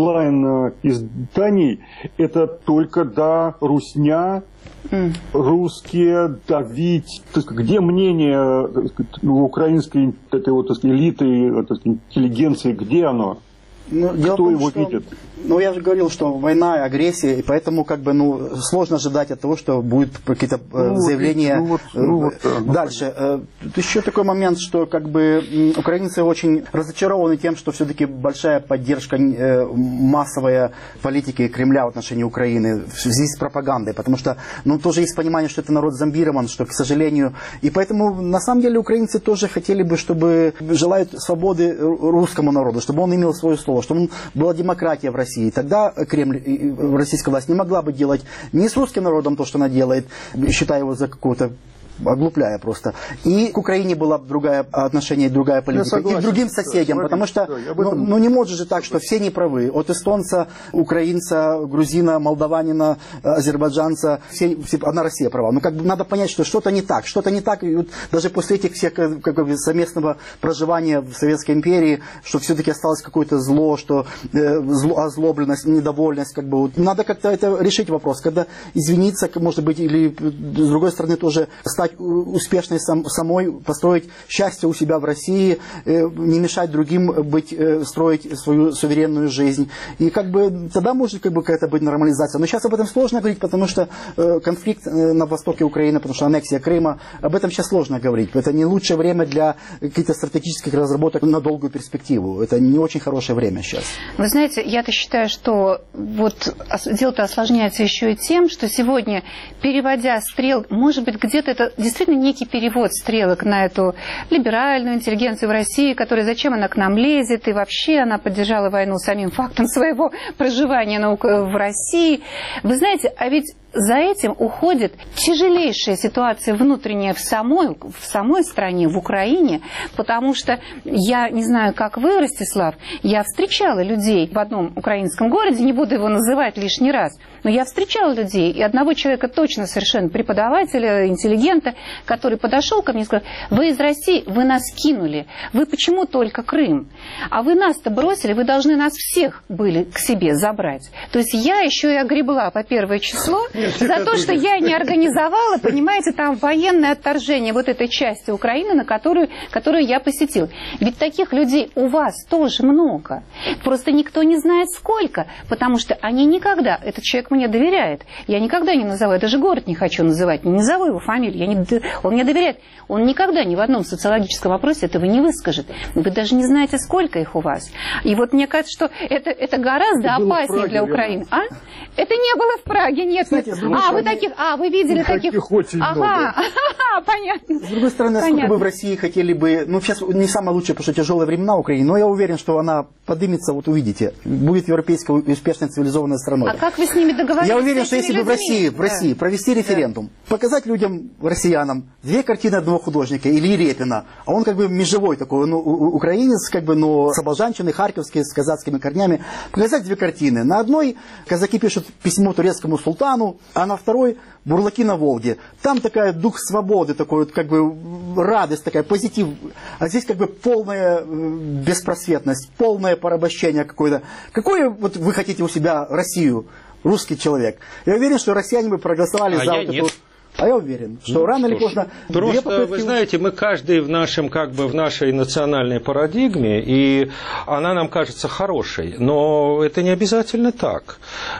онлайн-изданий. Это только, да, русня, mm. русские, давить. Где мнение, так сказать, украинской этой вот, так сказать, элиты, так сказать, интеллигенции, где оно? Ну, Кто том, его что, видит? Ну, я же говорил, что война, агрессия, и поэтому как бы, ну, сложно ожидать от того, что будут какие-то ну, заявления ну, вот, ну, вот, ну, дальше. Ну, еще такой момент, что как бы украинцы очень разочарованы тем, что все-таки большая поддержка массовая политики Кремля в отношении Украины в связи с пропагандой, потому что, ну, тоже есть понимание, что это народ зомбирован, что, к сожалению, и поэтому, на самом деле, украинцы тоже хотели бы, чтобы желают свободы русскому народу, чтобы он имел свое слово, чтобы была демократия в России. И тогда Кремль, российская власть не могла бы делать ни с русским народом то, что она делает, считая его за какого-то, оглупляя просто. И к Украине была другая отношение, другая политика. И к другим соседям, да, потому что да, ну, ну не может же так, что все неправы. От эстонца, украинца, грузина, молдаванина, азербайджанца, все, все, одна Россия права. Ну как бы надо понять, что что-то не так. Что-то не так. И вот даже после этих всех как бы, совместного проживания в Советской империи, что все-таки осталось какое-то зло, что э, зло, озлобленность, недовольность. Как бы, вот. Надо как-то это решить вопрос. Когда извиниться, может быть, или с другой стороны тоже стать стать успешной сам, самой, построить счастье у себя в России, не мешать другим быть, строить свою суверенную жизнь. И как бы тогда может как бы какая-то быть нормализация. Но сейчас об этом сложно говорить, потому что конфликт на востоке Украины, потому что аннексия Крыма, об этом сейчас сложно говорить. Это не лучшее время для каких-то стратегических разработок на долгую перспективу. Это не очень хорошее время сейчас. Вы знаете, я-то считаю, что вот дело-то осложняется еще и тем, что сегодня, переводя стрелки, может быть, где-то это действительно некий перевод стрелок на эту либеральную интеллигенцию в России, которая зачем она к нам лезет, и вообще она поддержала войну самим фактом своего проживания в России. Вы знаете, а ведь за этим уходит тяжелейшая ситуация внутренняя в самой, в самой стране, в Украине, потому что я не знаю, как вы, Ростислав, я встречала людей в одном украинском городе, не буду его называть лишний раз, но я встречала людей, и одного человека точно совершенно, преподавателя, интеллигента, который подошел ко мне и сказал: вы из России, вы нас кинули, вы почему только Крым? А вы нас-то бросили, вы должны нас всех были к себе забрать. То есть я еще и огребла по первое число за то, что я не организовала, понимаете, там военное отторжение вот этой части Украины, на которую, которую я посетила. Ведь таких людей у вас тоже много. Просто никто не знает сколько, потому что они никогда, этот человек мне доверяет, я никогда не назову, я даже город не хочу называть, не назову его фамилию, я не, он мне доверяет, он никогда ни в одном социологическом опросе этого не выскажет. Вы даже не знаете, сколько их у вас. И вот мне кажется, что это, это гораздо это опаснее для Украины. А? Это не было в Праге, нет. Кстати, а, вы таких, а, вы видели таких... Таких очень ага, много. Понятно. С другой стороны, насколько бы в России хотели бы... Ну, сейчас не самое лучшее, потому что тяжелые времена в Украине, но я уверен, что она поднимется, вот увидите, будет европейской успешной цивилизованной страной. А как вы с ними договорились? Я уверен, что если людьми? бы в России, в России да. провести референдум, да. показать людям, россиянам, две картины одного художника, Ильи Репина, а он как бы межевой такой, ну, украинец, как бы, но с оболжанщиной, харьковский, с казацкими корнями, показать две картины. На одной казаки пишут письмо турецкому султану, а на второй бурлаки на Волге. Там такая дух свободы, такой вот, как бы радость, такая позитив. А здесь как бы полная беспросветность, полное порабощение какое-то. Какое вот вы хотите у себя Россию, русский человек? Я уверен, что россияне бы проголосовали а за вот эту... А я уверен, что ну, рано или поздно... Просто, попытки... вы знаете, мы каждый в, нашем, как бы, в нашей национальной парадигме, и она нам кажется хорошей, но это не обязательно так.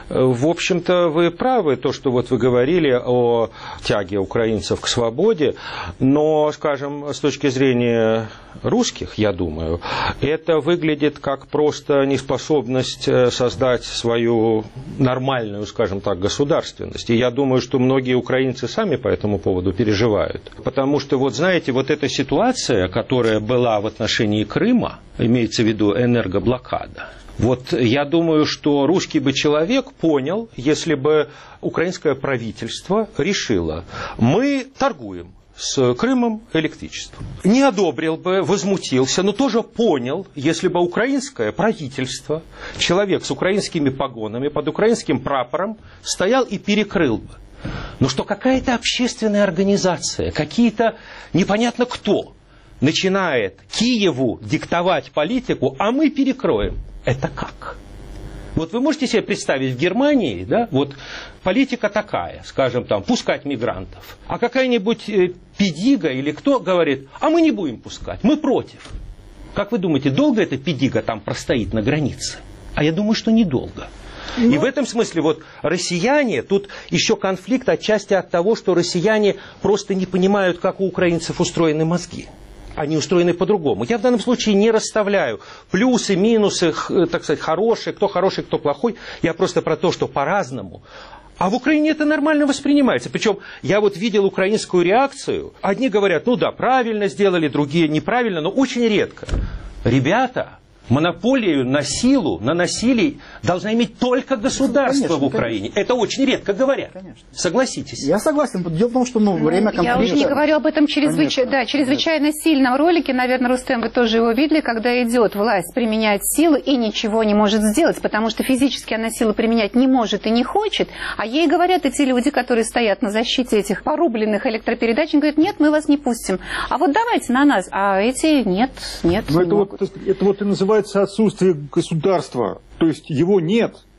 В общем-то, вы правы, то, что вот вы говорили о тяге украинцев к свободе, но, скажем, с точки зрения русских, я думаю, это выглядит как просто неспособность создать свою нормальную, скажем так, государственность. И я думаю, что многие украинцы сами по этому поводу переживают. Потому что, вот знаете, вот эта ситуация, которая была в отношении Крыма, имеется в виду энергоблокада, вот я думаю, что русский бы человек понял, если бы украинское правительство решило: мы торгуем с Крымом электричеством. Не одобрил бы, возмутился, но тоже понял, если бы украинское правительство, человек с украинскими погонами, под украинским прапором, стоял и перекрыл бы. Но что какая-то общественная организация, какие-то непонятно кто, начинает Киеву диктовать политику, а мы перекроем. Это как? Вот вы можете себе представить, в Германии, да, вот политика такая, скажем, там, пускать мигрантов, а какая-нибудь педига или кто говорит: а мы не будем пускать, мы против. Как вы думаете, долго эта педига там простоит на границе? А я думаю, что недолго. Но... И в этом смысле вот россияне, тут еще конфликт отчасти от того, что россияне просто не понимают, как у украинцев устроены мозги. Они устроены по-другому. Я в данном случае не расставляю плюсы, минусы, так сказать, хорошие, кто хороший, кто плохой. Я просто про то, что по-разному. А в Украине это нормально воспринимается. Причем я вот видел украинскую реакцию. Одни говорят: ну да, правильно сделали, другие неправильно, но очень редко. Ребята, монополию на силу, на насилие должна иметь только государство конечно, в Украине. Конечно. Это очень редко говорят. Конечно. Согласитесь. Я согласен. Дело в том, что ну, время конфликта... Я уже не говорю об этом чрезвычайно, да, чрезвычайно сильном ролике. Наверное, Рустем, вы тоже его видели, когда идет власть применять силу и ничего не может сделать, потому что физически она силу применять не может и не хочет. А ей говорят эти люди, которые стоят на защите этих порубленных электропередач, они говорят: нет, мы вас не пустим. А вот давайте на нас. А эти нет, нет, Но не это, могут. вот, это вот и называется отсутствие государства. То есть его нет.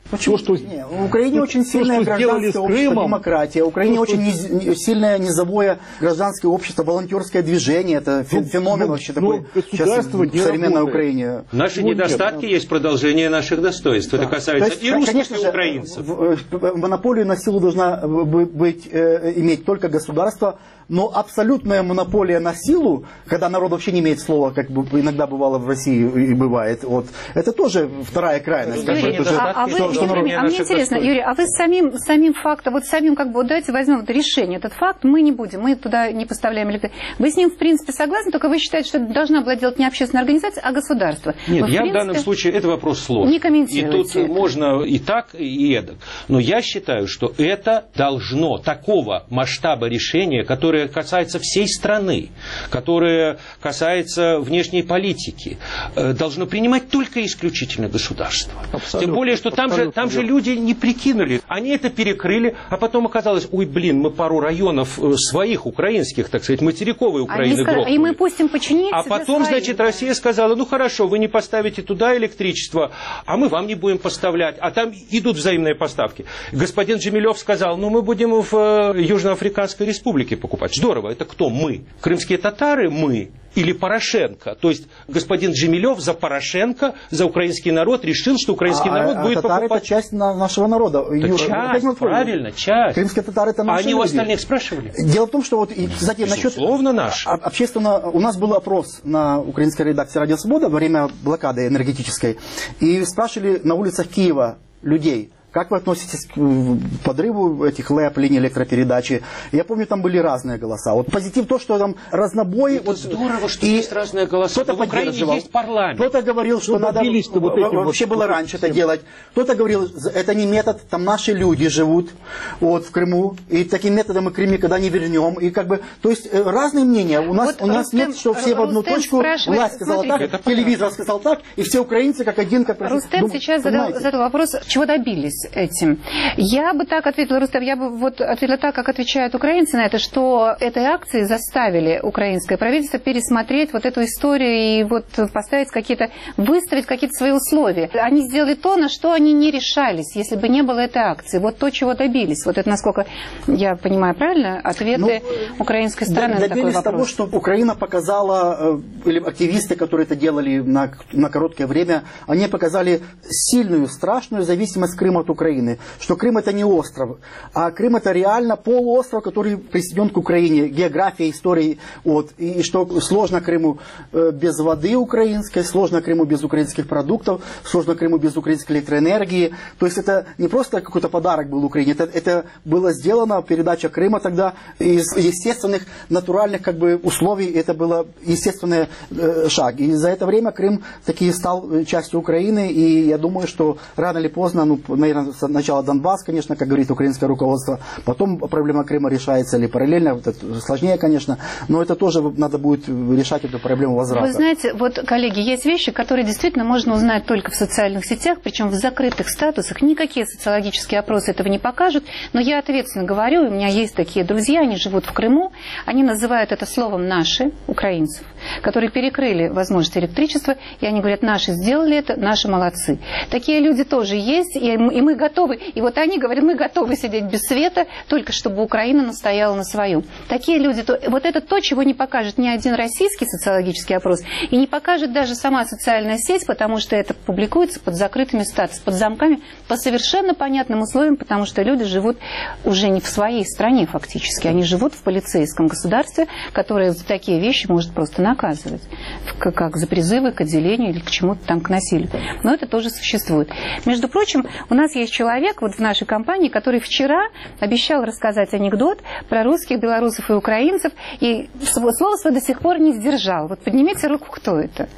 Почему? То, что, не, в Украине то, очень сильная то, гражданское общество, Крымом, демократия. В Украине то, очень низ, сильное низовое гражданское общество, волонтерское движение. Это ну, феномен ну, вообще ну, такой сейчас в современной Украине. Наши ну, недостатки нет. есть продолжение наших достоинств. Да. Это касается есть, и русских, конечно и украинцев. Же, монополию на силу должна быть, э, иметь только государство, но абсолютная монополия на силу, когда народ вообще не имеет слова, как бы иногда бывало в России и бывает, вот, это тоже вторая крайность. Юрий, это, а, а, вы, что, что народ... а мне интересно, Юрий, а вы с самим, самим фактом, вот самим, как бы, вот давайте возьмем это решение, этот факт мы не будем, мы туда не поставляем электроэнергию. Вы с ним, в принципе, согласны, только вы считаете, что это должна была делать не общественная организация, а государство. Нет, вы, я в, принципе, в данном случае, это вопрос сложный. Не комментируйте. И тут это. Можно и так, и эдак. Но я считаю, что это должно, такого масштаба решения, которое касается всех всей страны, которое касается внешней политики, должно принимать только исключительно государство. Абсолютно. Тем более, что там же, там же люди не прикинули. Они это перекрыли, а потом оказалось, ой, блин, мы пару районов своих, украинских, так сказать, материковой Украины грохнули. И мы пустим починить. А потом, своих, значит, да. Россия сказала, ну хорошо, вы не поставите туда электричество, а мы вам не будем поставлять. А там идут взаимные поставки. Господин Джемилев сказал, ну мы будем в Южноафриканской республике покупать. Здорово, это кто? Мы. Крымские татары мы. Или Порошенко. То есть господин Джемилев за Порошенко, за украинский народ решил, что украинский а, народ а, будет а татары покупать... это часть нашего народа. Ю... Часть, правильно, часть. Крымские татары это наши а они люди. у остальных спрашивали? Дело в том, что вот, кстати, насчет... Безусловно, наш. Общественно, у нас был опрос на украинской редакции «Радио Свобода» во время блокады энергетической. И спрашивали на улицах Киева людей, как вы относитесь к подрыву этих ЛЭП, линий электропередачи? Я помню, там были разные голоса. Вот позитив то, что там разнобой. Это вот, здорово, что и есть разные голоса. Кто-то в Украине есть парламент. Кто-то говорил, что ну, надо вот вообще вот, было вот, раньше это делать. Кто-то говорил, это не метод, там наши люди живут вот, в Крыму, и таким методом мы Крым никогда не вернем. И как бы, то есть разные мнения. У нас, вот у нас Рустем, нет, что все в одну точку. Власть сказала так, телевизор сказал так, и все украинцы как один, как... Рустем ну, сейчас задал, задал вопрос, чего добились этим. Я бы так ответила, Рустем, я бы вот ответила так, как отвечают украинцы на это, что этой акции заставили украинское правительство пересмотреть вот эту историю и вот поставить какие-то, выставить какие-то свои условия. Они сделали то, на что они не решались, если бы не было этой акции. Вот то, чего добились. Вот это, насколько я понимаю правильно, ответы ну, украинской стороны на такой вопрос. Добились того, что Украина показала, или активисты, которые это делали на, на короткое время, они показали сильную, страшную зависимость Крыма от Украины. Что Крым это не остров, а Крым это реально полуостров, который присоединен к Украине, география, история, вот, и что сложно Крыму без воды украинской, сложно Крыму без украинских продуктов, сложно Крыму без украинской электроэнергии. То есть это не просто какой-то подарок был Украине, это, это было сделано, передача Крыма тогда из естественных, натуральных как бы условий, это было естественный э, шаг. И за это время Крым таки стал частью Украины, и я думаю, что рано или поздно, ну, наверное, сначала Донбасс, конечно, как говорит украинское руководство, потом проблема Крыма решается или параллельно, это сложнее, конечно, но это тоже надо будет решать эту проблему возврата. Вы знаете, вот, коллеги, есть вещи, которые действительно можно узнать только в социальных сетях, причем в закрытых статусах. Никакие социологические опросы этого не покажут, но я ответственно говорю, у меня есть такие друзья, они живут в Крыму, они называют это словом «наши», украинцев, которые перекрыли возможность электричества, и они говорят, наши сделали это, наши молодцы. Такие люди тоже есть, и мы, и мы готовы. И вот они говорят, мы готовы сидеть без света, только чтобы Украина настояла на своем. Такие люди, то, вот это то, чего не покажет ни один российский социологический опрос, и не покажет даже сама социальная сеть, потому что это публикуется под закрытыми статусами, под замками, по совершенно понятным условиям, потому что люди живут уже не в своей стране фактически, они живут в полицейском государстве, которое за такие вещи может просто наказывать, как за призывы к отделению или к чему-то там, к насилию. Но это тоже существует. Между прочим, у нас есть человек вот в нашей компании, который вчера обещал рассказать анекдот про русских, белорусов и украинцев, и слово свое до сих пор не сдержал. Вот поднимите руку, кто это?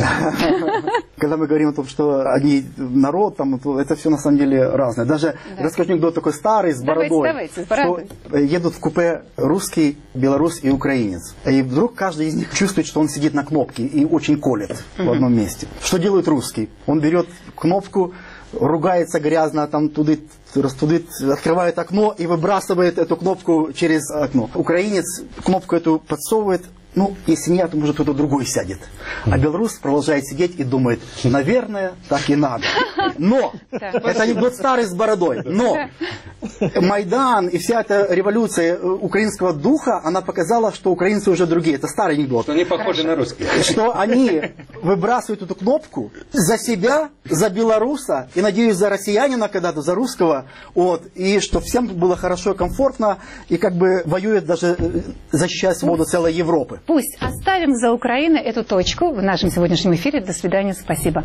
Когда мы говорим о том, что они народ, там, это все на самом деле разное. Даже да. расскажу анекдот такой старый, с бородой. Давайте, давайте, с бородой. Что едут в купе русский, белорус и украинец. И вдруг каждый из них чувствует, что он сидит на кнопке и очень колет mm-hmm. в одном месте. Что делает русский? Он берет кнопку, ругается грязно, там туды, туды, открывает окно и выбрасывает эту кнопку через окно. Украинец кнопку эту подсовывает ну, если не я, то, может, кто-то другой сядет. А белорус продолжает сидеть и думает, наверное, так и надо. Но, это анекдот старый с бородой, но Майдан и вся эта революция украинского духа, она показала, что украинцы уже другие. Это старый анекдот. Что они похожи на русских. Что они выбрасывают эту кнопку за себя, за белоруса и, надеюсь, за россиянина когда-то, за русского, вот, и что всем было хорошо и комфортно, и как бы воюет даже, защищая свободу целой Европы. Пусть оставим за Украиной эту точку в нашем сегодняшнем эфире. До свидания, спасибо.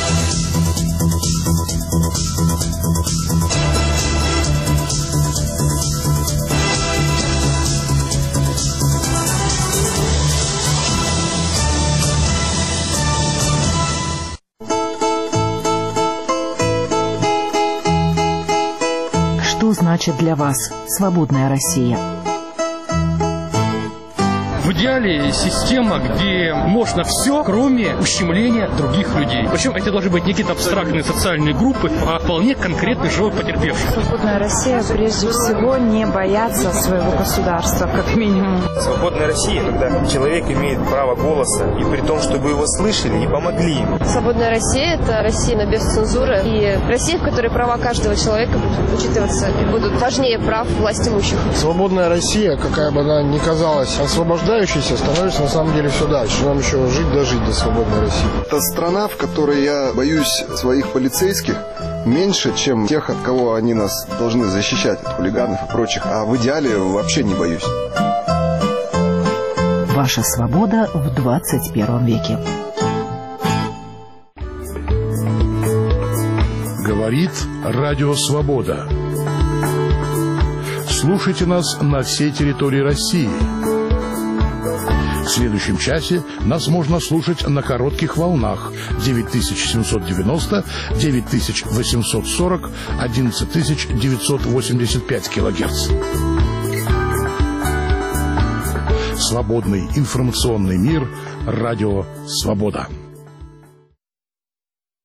Что значит для вас свободная Россия? В идеале система, где можно все, кроме ущемления других людей. Причем это должны быть не какие-то абстрактные социальные группы, а вполне конкретный живой потерпевший. Свободная Россия прежде всего не бояться своего государства, как минимум. Свободная Россия, когда человек имеет право голоса, и при том, чтобы его слышали и помогли ему. Свободная Россия – это Россия без цензуры, и Россия, в которой права каждого человека будут учитываться и будут важнее прав власть имущих. Свободная Россия, какая бы она ни казалась освобождающей, становится на самом деле все дальше. Нам еще жить дожить до свободной России. Это страна, в которой я боюсь своих полицейских меньше, чем тех, от кого они нас должны защищать, от хулиганов и прочих. А в идеале вообще не боюсь. Ваша свобода в двадцать первом веке. Говорит Радио Свобода. Слушайте нас на всей территории России. В следующем часе нас можно слушать на коротких волнах девять тысяч семьсот девяносто, девять тысяч восемьсот сорок, одиннадцать тысяч девятьсот восемьдесят пять килогерц. Свободный информационный мир. Радио Свобода.